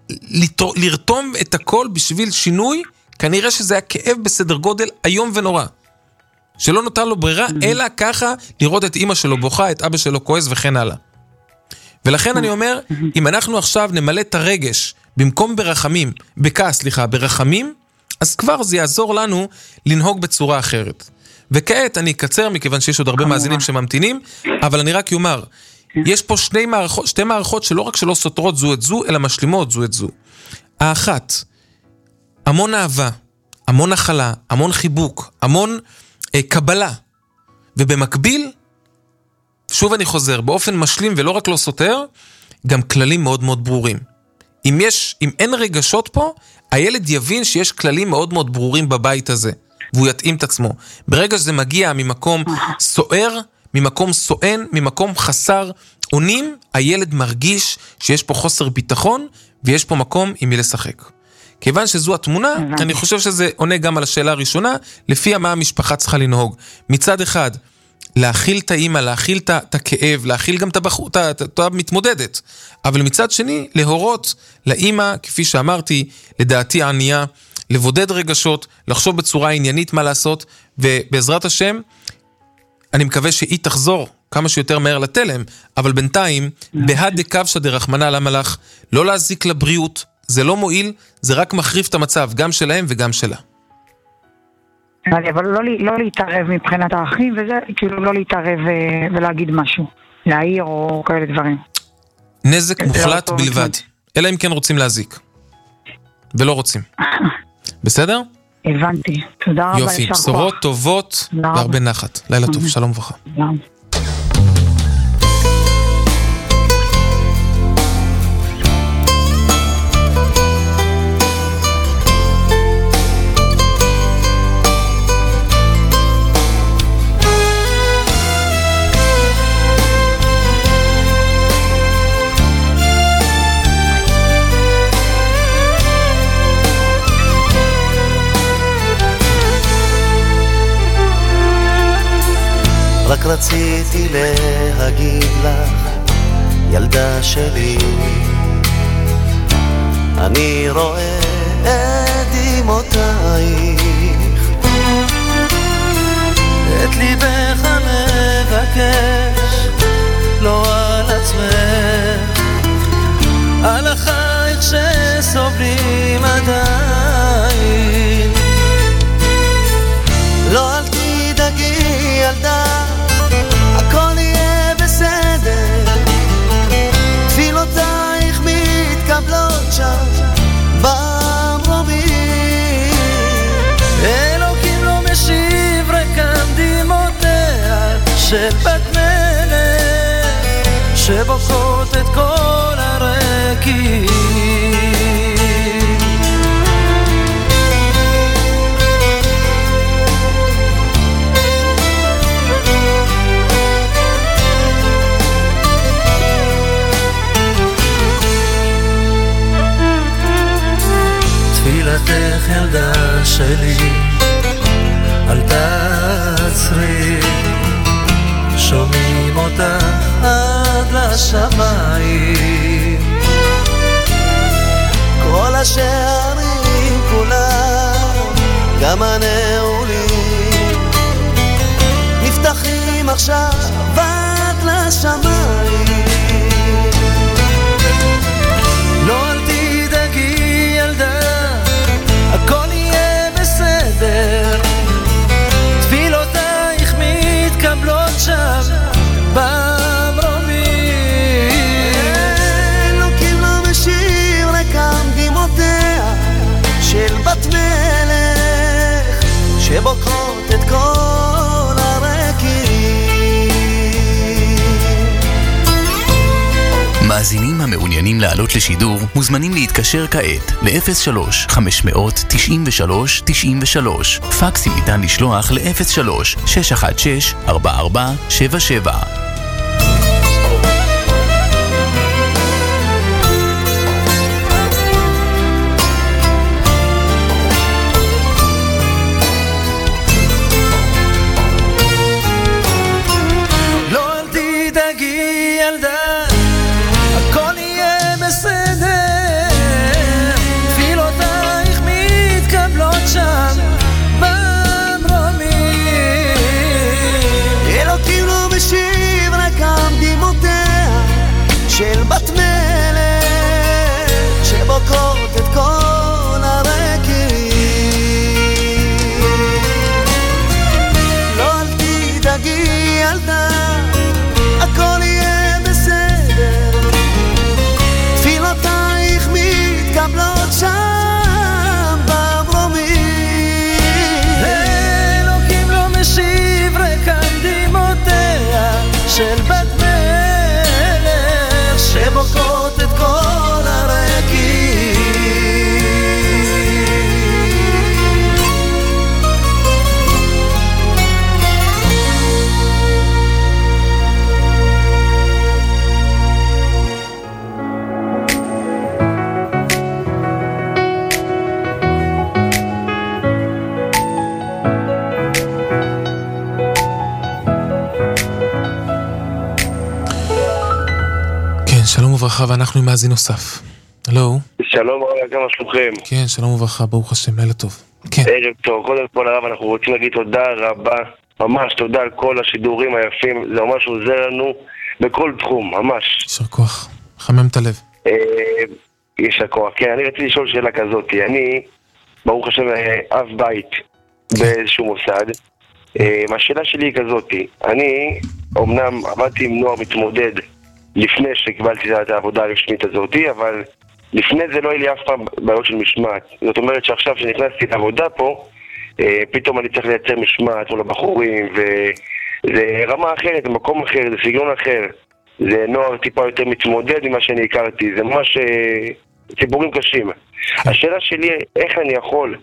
לרתום את הכל בשביל שינוי, כנראה שזה היה כאב בסדר גודל היום ונורא. שלא נותר לו ברירה, אלא ככה לראות את אמא שלו בוכה, את אבא שלו כועס וכן הלאה. ולכן אני אומר, אם אנחנו עכשיו נמלא את הרגש, במקום ברחמים, ברחמים, אז כבר זה יעזור לנו לנהוג בצורה אחרת. וכעת אני אקצר, מכיוון שיש עוד הרבה מאזינים שממתינים, אבל אני רק אומר, יש פה שתי מערכות שלא רק שלא סותרות זו את זו, אלא משלימות זו את זו. האחת, המון אהבה, המון החלה, המון חיבוק, המון קבלה, ובמקביל, שוב אני חוזר, באופן משלים ולא רק לא סותר, גם כללים מאוד מאוד ברורים. אם אין רגשות פה, הילד יבין שיש כללים מאוד מאוד ברורים בבית הזה, והוא יתאים את עצמו. ברגע שזה מגיע ממקום סוער, ממקום סואן, ממקום חסר אונים, הילד מרגיש שיש פה חוסר ביטחון, ויש פה מקום עם מי לשחק. כיוון שזו התמונה, אני חושב שזה עונה גם על השאלה הראשונה, לפי מה המשפחה צריכה לנהוג. מצד אחד, להכיל את האמא, להכיל את הכאב, להכיל גם את המתמודדת. אבל מצד שני, להורות לאמא, כפי שאמרתי, לדעתי הענייה, לבודד רגשות, לחשוב בצורה עניינית מה לעשות, ובעזרת השם, אני מקווה שהיא תחזור כמה שיותר מהר לתלם, אבל בינתיים, בהד דקבשא דרחמנא למה לך, לא להזיק לבריאות, זה לא מועיל, זה רק מחריף את המצב, גם שלהם וגם שלה. אבל לא להתערב מבחינת האחים, וזה כאילו לא להתערב ולהגיד משהו, להעיר או כאלה דברים. נזק מוחלט בלבד, אלא אם כן רוצים להזיק. ולא רוצים. בסדר? הבנתי, תודה רבה. יופי, בשורות טובות והרבה נחת. לילה טוב, שלום וברכה. רק רציתי להגיד לך, ילדה שלי, אני רואה את דמעותייך, את ליבך מבקש, לא על עצמך, על אחייך שסובלים עדיין. לא אל תדאגי ילדה, הכל יהיה בסדר, תפילותייך מתקבלות שם במרומים. אלוקים לא משיב רקם דמעותיה של בת מלך, שבוכות את כל הרקיעים. שירתך ילדה שלי, אל תעצרי, שומעים אותך עד לשמיים. כל השערים כולם, גם הנעולים, נפתחים עכשיו עד לשמיים. לא אל תדאגי ילדה, הכל יהיה בסדר, תפילותייך מתקבלות שם במרומים. אלוקים לא משיב ריקם דמעותיה של בת מלך, שבוקעות את כל הרקיעים. מאזינים המעוניינים לעלות לשידור מוזמנים להתקשר כעת ל-03-593-93-93. פקסים ניתן לשלוח ל-03-616-4477. של בת מלך שבוקעות את כל הרקיעים. לא אל תדאגי ילדה, הכל יהיה בסדר, תפילותייך מתקבלות שם במרומים. אלוקים לא משיב ריקם דמעותיה של בת שבוקעות את כל הרקיעים. שלום וברכה, ואנחנו עם מאזין נוסף. הלו. שלום רב, כמה שלומכם? כן, שלום וברכה, ברוך השם, לילה טוב. כן. ערב טוב, קודם כל הרב, אנחנו רוצים להגיד תודה רבה, ממש תודה על כל השידורים היפים, זה ממש עוזר לנו בכל תחום, ממש. יישר כוח, חמם את הלב. יישר כוח, כן, אני רציתי לשאול שאלה כזאת, אני, ברוך השם, אב בית באיזשהו מוסד, השאלה שלי היא כזאת, אני אומנם עבדתי עם נוער מתמודד, לפני שקיבלתי את העבודה הרשמית הזאת, אבל לפני זה לא היה לי אף פעם בעיות של משמעת. זאת אומרת שעכשיו שנכנסתי לעבודה פה, פתאום אני צריך לייצר משמעת מול הבחורים, וזה רמה אחרת, זה מקום אחר, זה סגנון אחר. זה נוער טיפה יותר מתמודד ממה שאני הכרתי, זה ממש ציבורים קשים. השאלה שלי, איך אני יכול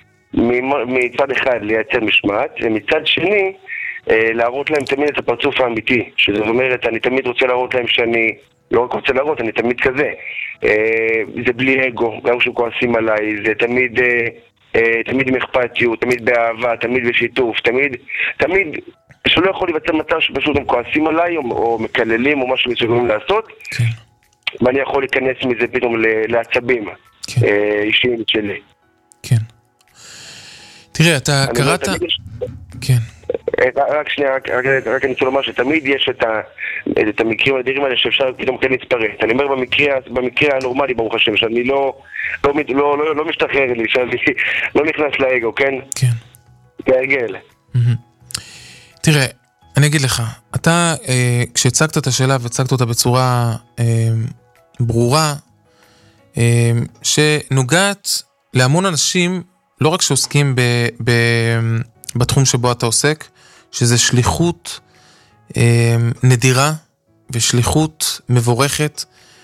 מצד אחד לייצר משמעת, ומצד שני, להראות להם תמיד את הפרצוף האמיתי, שזאת אומרת, אני תמיד רוצה להראות להם שאני לא רק רוצה להראות, אני תמיד כזה. זה בלי אגו, גם כשהם כועסים עליי, זה תמיד עם אכפתיות, תמיד באהבה, תמיד בשיתוף, תמיד שלא יכול להיווצר מצב שפשוט הם כועסים עליי או מקללים או משהו שגורמים לעשות, ואני יכול להיכנס מזה פתאום לעצבים אישיים שלי. כן. תראה, אתה קראת... כן. רק שנייה, רק אני רוצה לומר שתמיד יש את המקרים הנדירים האלה שאפשר פתאום כן להתפרט. אני אומר במקרה הנורמלי, ברוך השם, שאני לא משתחרר לי, שאני לא נכנס לאגו, כן? כן. כהרגל. תראה, אני אגיד לך, אתה, כשהצגת את השאלה והצגת אותה בצורה ברורה, שנוגעת להמון אנשים, לא רק שעוסקים בתחום שבו אתה עוסק, שזה שליחות נדירה ושליחות מבורכת,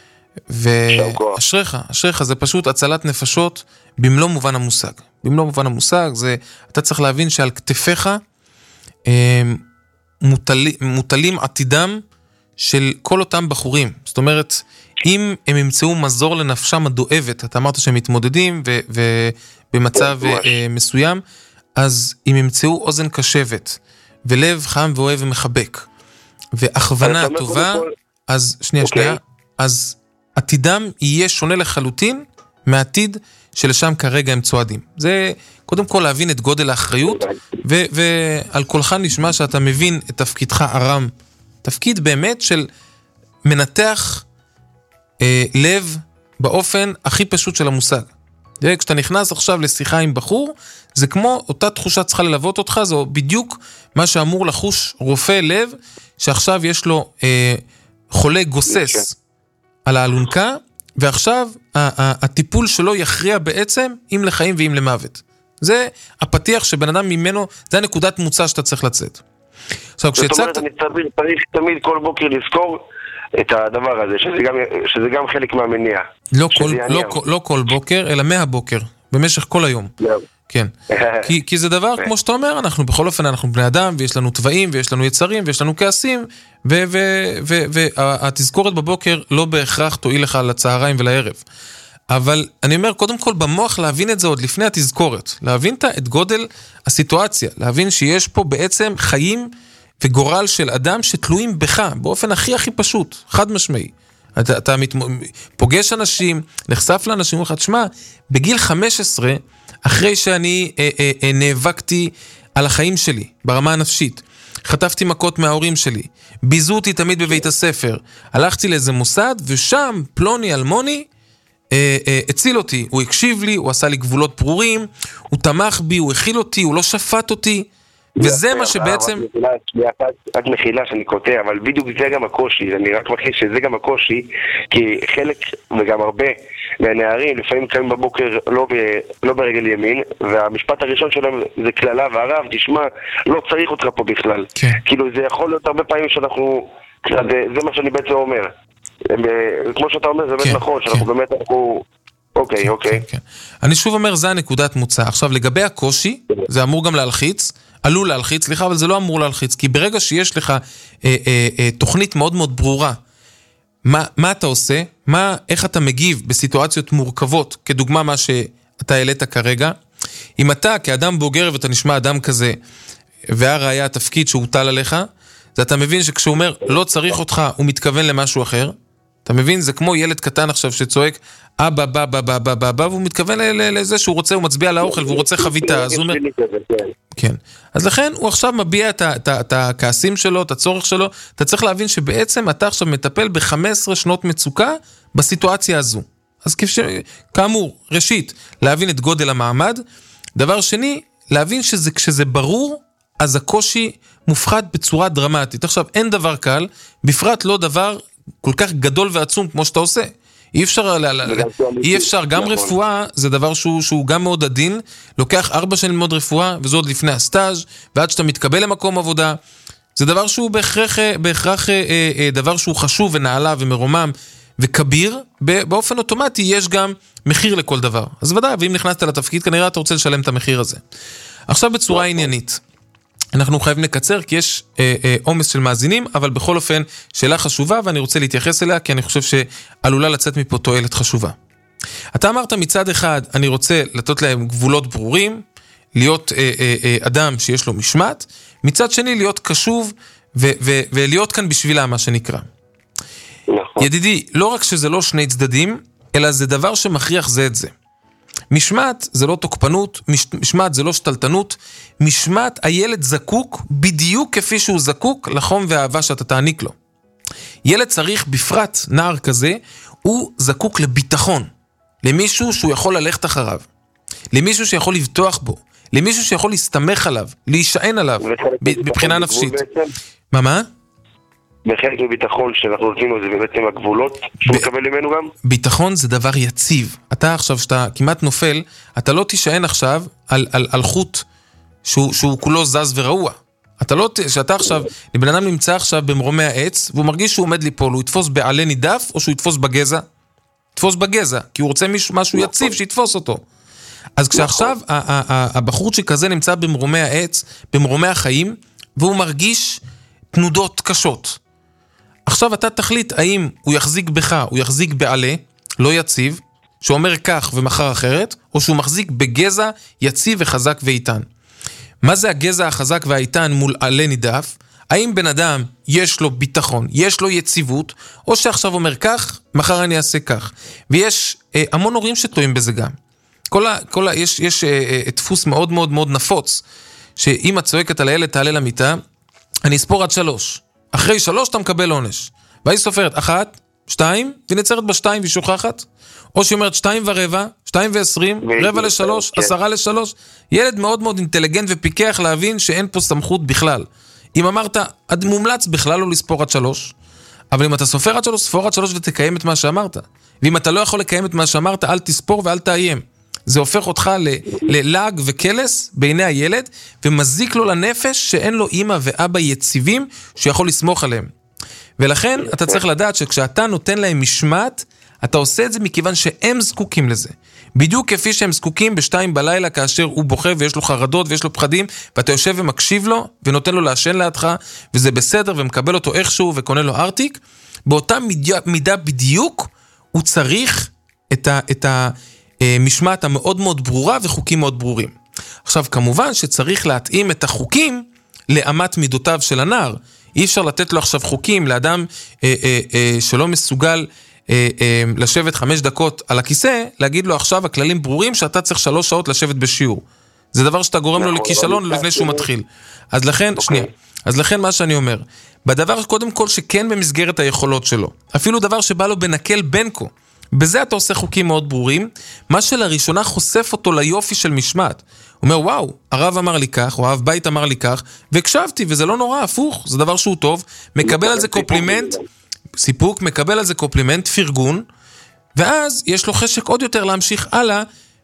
ואשריך, זה פשוט הצלת נפשות במלוא מובן המושג. במלוא מובן המושג, זה, אתה צריך להבין שעל כתפיך מוטלים עתידם של כל אותם בחורים. זאת אומרת, אם הם ימצאו מזור לנפשם הדואבת, אתה אמרת שהם מתמודדים ובמצב מסוים, אז אם ימצאו אוזן קשבת, ולב חם ואוהב ומחבק, והכוונה טובה, אז שנייה, אז עתידם יהיה שונה לחלוטין מהעתיד שלשם כרגע הם צועדים. זה קודם כל להבין את גודל האחריות, ועל כולך נשמע שאתה מבין את תפקידך הרם, תפקיד באמת של מנתח לב באופן הכי פשוט של המושג. כשאתה נכנס עכשיו לשיחה עם בחור, זה כמו אותה תחושה צריכה ללוות אותך, זה בדיוק מה שאמור לחוש רופא לב, שעכשיו יש לו חולה גוסס על האלונקה, ועכשיו הטיפול שלו יכריע בעצם אם לחיים ואם למוות. זה הפתיח שבן אדם ממנו, זה הנקודת מוצא שאתה צריך לצאת. עכשיו, זאת אומרת, אני צריך תמיד כל בוקר לזכור את הדבר הזה, שזה גם חלק מהמניע. לא כל בוקר, אלא מהבוקר, במשך כל היום. כן. כי זה דבר, כמו שאתה אומר, אנחנו בכל אופן, אנחנו בני אדם, ויש לנו טבעים, ויש לנו יצרים, ויש לנו כעסים, והתזכורת בבוקר לא בהכרח תועיל לך לצהריים ולערב. אבל אני אומר, קודם כל במוח להבין את זה עוד לפני התזכורת, להבין את גודל הסיטואציה, להבין שיש פה בעצם חיים וגורל של אדם שתלויים בך, באופן הכי פשוט, חד משמעי. אתה פוגש אנשים, נחשף לאנשים, ואומר לך, תשמע, בגיל 15, אחרי שאני נאבקתי על החיים שלי, ברמה הנפשית, חטפתי מכות מההורים שלי, ביזו אותי תמיד בבית הספר, הלכתי לאיזה מוסד, ושם פלוני אלמוני הציל אותי, הוא הקשיב לי, הוא עשה לי גבולות ברורים, הוא תמך בי, הוא הכיל אותי, הוא לא שפט אותי, וזה מה שבעצם... רק מחילה שאני קוטע, אבל בדיוק זה גם הקושי, אני רק מכניס שזה גם הקושי, כי חלק וגם הרבה מהנערים לפעמים קמים בבוקר לא ברגל ימין, והמשפט הראשון שלהם זה כללה, והרב, תשמע, לא צריך אותך פה בכלל. כאילו זה יכול להיות הרבה פעמים שאנחנו, זה מה שאני בעצם אומר. כמו שאתה אומר, זה באמת נכון, שאנחנו באמת... אוקיי. אני שוב אומר, זה הנקודת מוצא. עכשיו, לגבי הקושי, זה אמור גם להלחיץ, עלול להלחיץ, סליחה, אבל זה לא אמור להלחיץ, כי ברגע שיש לך תוכנית מאוד מאוד ברורה, מה אתה עושה, איך אתה מגיב בסיטואציות מורכבות, כדוגמה מה שאתה העלית כרגע, אם אתה כאדם בוגר ואתה נשמע אדם כזה, והראיה התפקיד שהוטל עליך, זה אתה מבין שכשהוא אומר לא צריך אותך, הוא מתכוון למשהו אחר, אתה מבין? זה כמו ילד קטן עכשיו שצועק, אבא, והוא מתכוון לזה שהוא רוצה, הוא מצביע על האוכל והוא רוצה חביתה, אז הוא אומר... כן. אז לכן הוא עכשיו מביע את הכעסים שלו, את הצורך שלו, אתה צריך להבין שבעצם אתה עכשיו מטפל ב-15 שנות מצוקה בסיטואציה הזו. אז כאמור, ראשית, להבין את גודל המעמד, דבר שני, להבין כשזה ברור, אז הקושי מופחד בצורה דרמטית. עכשיו, אין דבר קל, בפרט לא דבר כל כך גדול ועצום כמו שאתה עושה. אי אפשר, גם רפואה זה דבר שהוא גם מאוד עדין, לוקח 4 שנים ללמוד רפואה, וזה עוד לפני הסטאז' ועד שאתה מתקבל למקום עבודה, זה דבר שהוא בהכרח דבר שהוא חשוב ונעלה ומרומם וכביר, באופן אוטומטי יש גם מחיר לכל דבר. אז ודאי, ואם נכנסת לתפקיד, כנראה אתה רוצה לשלם את המחיר הזה. עכשיו בצורה עניינית. אנחנו חייבים לקצר כי יש עומס של מאזינים, אבל בכל אופן שאלה חשובה ואני רוצה להתייחס אליה כי אני חושב שעלולה לצאת מפה תועלת חשובה. אתה אמרת מצד אחד אני רוצה לתת להם גבולות ברורים, להיות אדם שיש לו משמעת, מצד שני להיות קשוב ולהיות כאן בשבילה מה שנקרא. ידידי, לא רק שזה לא שני צדדים, אלא זה דבר שמכריח זה את זה. משמעת זה לא תוקפנות, משמעת זה לא שתלטנות, משמעת הילד זקוק בדיוק כפי שהוא זקוק לחום והאהבה שאתה תעניק לו. ילד צריך בפרט נער כזה, הוא זקוק לביטחון, למישהו שהוא יכול ללכת אחריו, למישהו שיכול לבטוח בו, למישהו שיכול להסתמך עליו, להישען עליו, מבחינה נפשית. מה? בחלק מביטחון שאנחנו נותנים לו זה בעצם הגבולות שהוא מקבל ממנו גם? ביטחון זה דבר יציב. אתה עכשיו, שאתה כמעט נופל, אתה לא תישען עכשיו על חוט שהוא כולו זז ורעוע. אתה לא, שאתה עכשיו, בן אדם נמצא עכשיו במרומי העץ, והוא מרגיש שהוא עומד ליפול, הוא יתפוס בעלה נידף, או שהוא יתפוס בגזע? יתפוס בגזע, כי הוא רוצה משהו יציב שיתפוס אותו. אז כשעכשיו הבחורצ'יק כזה נמצא במרומי העץ, במרומי החיים, והוא מרגיש תנודות קשות. עכשיו אתה תחליט האם הוא יחזיק בך, הוא יחזיק בעלה, לא יציב, שאומר כך ומחר אחרת, או שהוא מחזיק בגזע יציב וחזק ואיתן. מה זה הגזע החזק והאיתן מול עלה נידף? האם בן אדם יש לו ביטחון, יש לו יציבות, או שעכשיו אומר כך, מחר אני אעשה כך. ויש המון הורים שטועים בזה גם. יש דפוס מאוד מאוד מאוד נפוץ, שאמא צועקת על הילד תעלה למיטה, אני אספור עד 3. אחרי 3 אתה מקבל עונש. והיא סופרת 1, 2, ונצרת ב2 והיא שוכחת. או שהיא אומרת 2 ורבע, 2 ו20, רבע ל3, 10 ל3. ילד מאוד מאוד אינטליגנט ופיקח להבין שאין פה סמכות בכלל. אם אמרת, עד מומלץ בכלל לא לספור עד 3, אבל אם אתה סופר עד 3, ספור עד 3 ותקיים את מה שאמרת. ואם אתה לא יכול לקיים את מה שאמרת, אל תספור ואל תאיים. זה הופך אותך ללעג וקלס בעיני הילד, ומזיק לו לנפש שאין לו אמא ואבא יציבים שיכול לסמוך עליהם. ולכן אתה צריך לדעת שכשאתה נותן להם משמעת, אתה עושה את זה מכיוון שהם זקוקים לזה. בדיוק כפי שהם זקוקים ב2 בלילה כאשר הוא בוכה ויש לו חרדות ויש לו פחדים, ואתה יושב ומקשיב לו ונותן לו לעשן לידך, וזה בסדר ומקבל אותו איכשהו וקונה לו ארטיק, באותה מידה בדיוק הוא צריך את המשמעת המאוד מאוד ברורה וחוקים מאוד ברורים. עכשיו כמובן שצריך להתאים את החוקים לאמת מידותיו של הנער. אי אפשר לתת לו עכשיו חוקים לאדם שלא מסוגל לשבת 5 דקות על הכיסא, להגיד לו עכשיו הכללים ברורים שאתה צריך 3 שעות לשבת בשיעור. זה דבר שאתה גורם לו לכישלון לפני שהוא מתחיל. אז לכן מה שאני אומר, בדבר קודם כל שכן במסגרת היכולות שלו, אפילו דבר שבא לו בנקל בנקו, בזה אתה עושה חוקים מאוד ברורים, מה שלראשונה חושף אותו ליופי של משמעת. הוא אומר, וואו, הרב אמר לי כך, או הרב בית אמר לי כך, והקשבתי, וזה לא נורא, הפוך, זה דבר שהוא טוב, מקבל על זה קופלימנט, סיפוק, מקבל על זה קופלימנט, פרגון, ואז יש לו חשק עוד יותר להמשיך הלאה,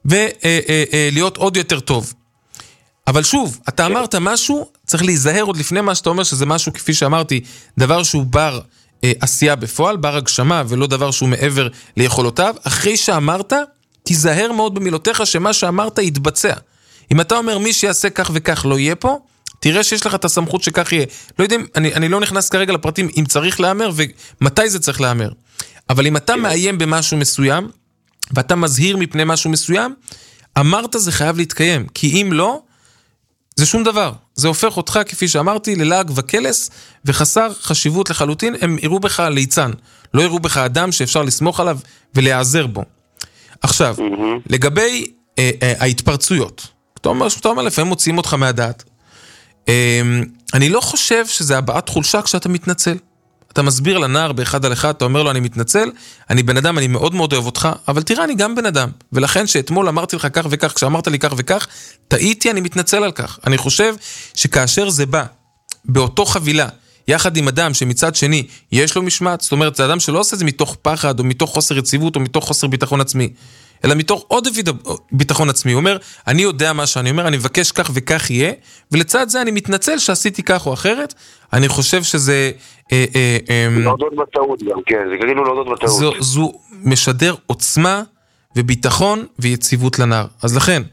ולהיות עוד יותר טוב. אבל שוב, אתה אמרת משהו, צריך להיזהר עוד לפני מה שאתה אומר, שזה משהו, כפי שאמרתי, דבר שהוא בר עשייה בפועל, בר הגשמה, ולא דבר שהוא מעבר ליכולותיו. אחרי שאמרת, תיזהר מאוד במילותיך, שמה שאמרת יתבצע. אם אתה אומר מי שיעשה כך וכך לא יהיה פה, תראה שיש לך את הסמכות שכך יהיה. לא יודעים, אני לא נכנס כרגע לפרטים אם צריך לאמר ומתי זה צריך לאמר. אבל אם אתה מאיים במשהו מסוים, ואתה מזהיר מפני משהו מסוים, אמרת זה חייב להתקיים. כי אם לא, זה שום דבר. זה הופך אותך, כפי שאמרתי, ללעג וקלס, וחסר חשיבות לחלוטין. הם יראו בך ליצן. לא יראו בך אדם שאפשר לסמוך עליו ולהיעזר בו. עכשיו, לגבי ההתפרצויות. אתה אומר, לפעמים מוציאים אותך מהדעת. אני לא חושב שזה הבעת חולשה כשאתה מתנצל. אתה מסביר לנער באחד על אחד, אתה אומר לו אני מתנצל, אני בן אדם, אני מאוד מאוד אוהב אותך, אבל תראה, אני גם בן אדם. ולכן שאתמול אמרתי לך כך וכך, כשאמרת לי כך וכך, טעיתי, אני מתנצל על כך. אני חושב שכאשר זה בא באותו חבילה, יחד עם אדם שמצד שני יש לו משמעת, זאת אומרת, זה אדם שלא עושה את זה מתוך פחד, או מתוך חוסר יציבות, או מתוך חוסר ביטחון עצמי, אלא מתוך עוד ביטחון עצמי. הוא אומר, אני יודע מה שאני אומר, אני מבקש כך וכך יהיה, ולצד זה אני מתנצל שעשיתי כך או אחרת. אני חושב שזה להודות בטעות גם, כן, זה כאילו להודות בטעות. זו משדר עוצמה וביטחון ויציבות לנער. אז לכן,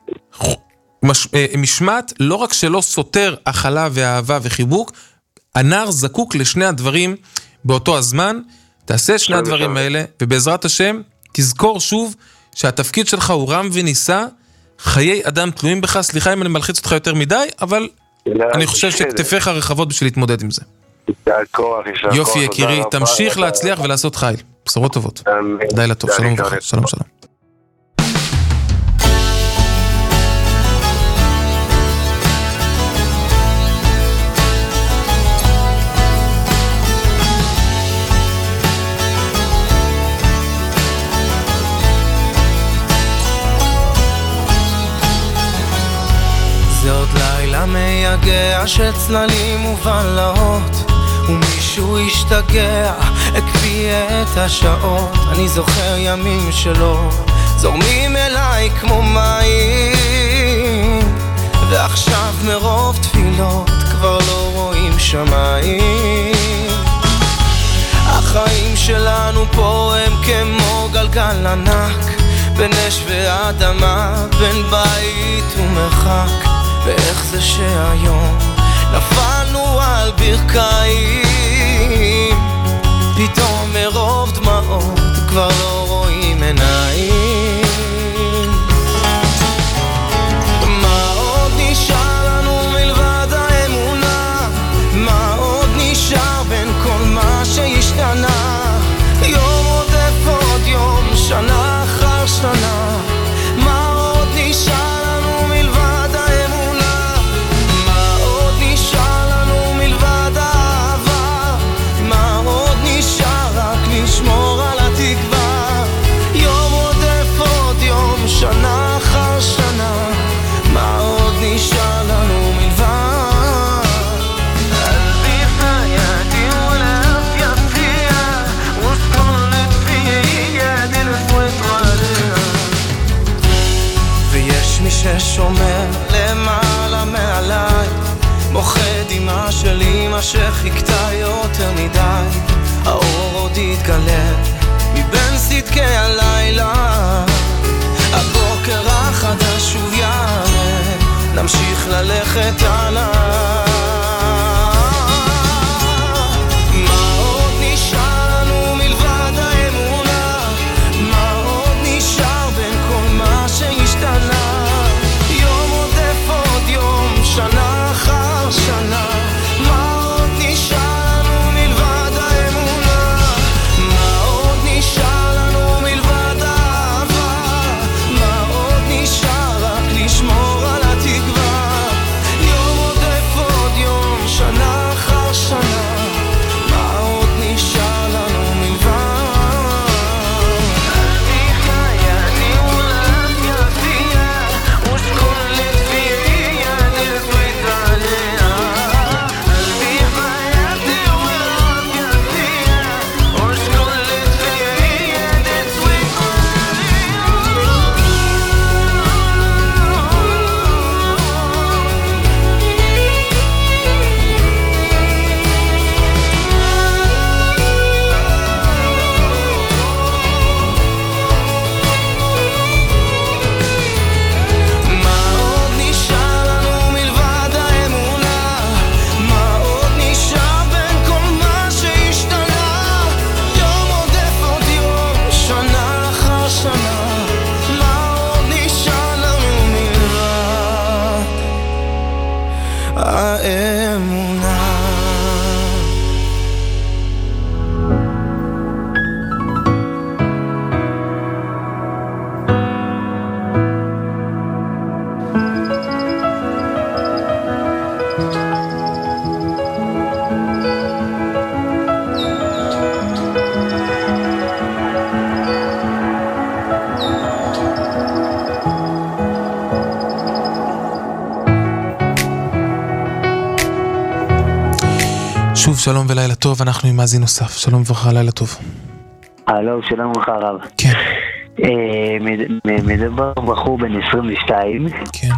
משמעת לא רק שלא סותר הכלה ואהבה וחיבוק, הנער זקוק לשני הדברים באותו הזמן. תעשה שני הדברים האלה, ובעזרת השם תזכור שוב שהתפקיד שלך הוא רם וניסה, חיי אדם תלויים בך. סליחה אם אני מלחיץ אותך יותר מדי, אבל אני חושב שכתפיך רחבות בשביל להתמודד עם זה. יופי יקירי, תמשיך להצליח ולעשות חיל. בשורות טובות. לילה טוב, שלום וברכה. שלום שלום. מייגע של צללים ובלהות, ומישהו השתגע, הקפיא את השעות. אני זוכר ימים שלו זורמים אליי כמו מים, ועכשיו מרוב תפילות כבר לא רואים שמיים. החיים שלנו פה הם כמו גלגל ענק, בין אש ואדמה, בין בית ומרחק. ואיך זה שהיום נפלנו על ברכיים, כבר לא רואים עיניים. מה עוד נשאר לנו מלבד האמונה? מה עוד נשאר בין כל מה שהשתנה? יום עודף עוד יום, שנה אחר שנה. מה עוד נשאר לנו מלבד האמונה? מה עוד נשאר לנו מלבד האהבה? מה עוד נשאר רק לשמור על התקווה? יום עודף עוד יום, שנה אחר שנה. מה עוד נשאר לנו מלבד? ויש מי ששומר למעלה מעליי, מוחד דמעה של אמא שחיכתה יותר מדי. האור עוד יתגלה מבין סדקי הלילה, הבוקר החדש שוב יעלה, נמשיך ללכת הלאה. מה עוד נשאר לנו מלבד האמונה? מה עוד נשאר בין כל מה שהשתנה? יום עודף עוד יום, שנה אחר שנה. מה עוד נשאר לנו מלבד האמונה? מה עוד נשאר לנו מלבד האהבה? מה עוד נשאר רק לשמור על התקווה? יום עודף עוד יום, שנה אחר שנה. מה עוד נשאר לנו מלבד? שוב שלום ולילה טוב, אנחנו עם מאזין נוסף. שלום וברכה, לילה טוב. הלו, שלום וברכה רב. כן. מדבר בחור בן 22. כן.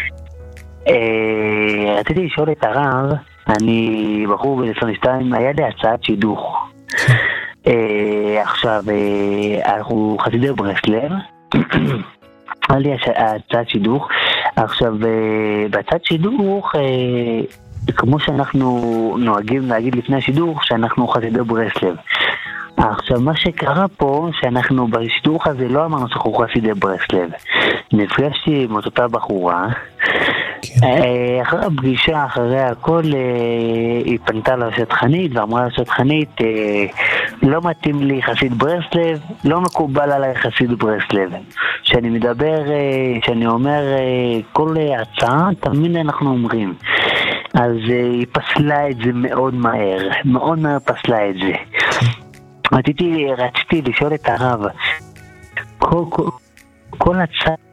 רציתי לשאול את הרב, אני בחור בן 22, היה לי הצעת שידוך. עכשיו, אנחנו חסידי ברסלב, היה לי הצעת שידוך. עכשיו, בהצעת שידוך, כמו שאנחנו נוהגים להגיד לפני השידוך, שאנחנו חסידי ברסלב. עכשיו, מה שקרה פה, שאנחנו בשידוך הזה לא אמרנו שאנחנו חסידי ברסלב. נפגשתי עם אותה בחורה, אחרי הפגישה, אחרי הכל, היא פנתה לשטחנית ואמרה לשטחנית, לא מתאים לי חסיד ברסלב, לא מקובל עליי חסיד ברסלב. שאני מדבר, שאני אומר כל הצעה, תמיד אנחנו אומרים. אז היא פסלה את זה מאוד מהר, מאוד מהר פסלה את זה. רציתי לשאול את הרב, כל הצעה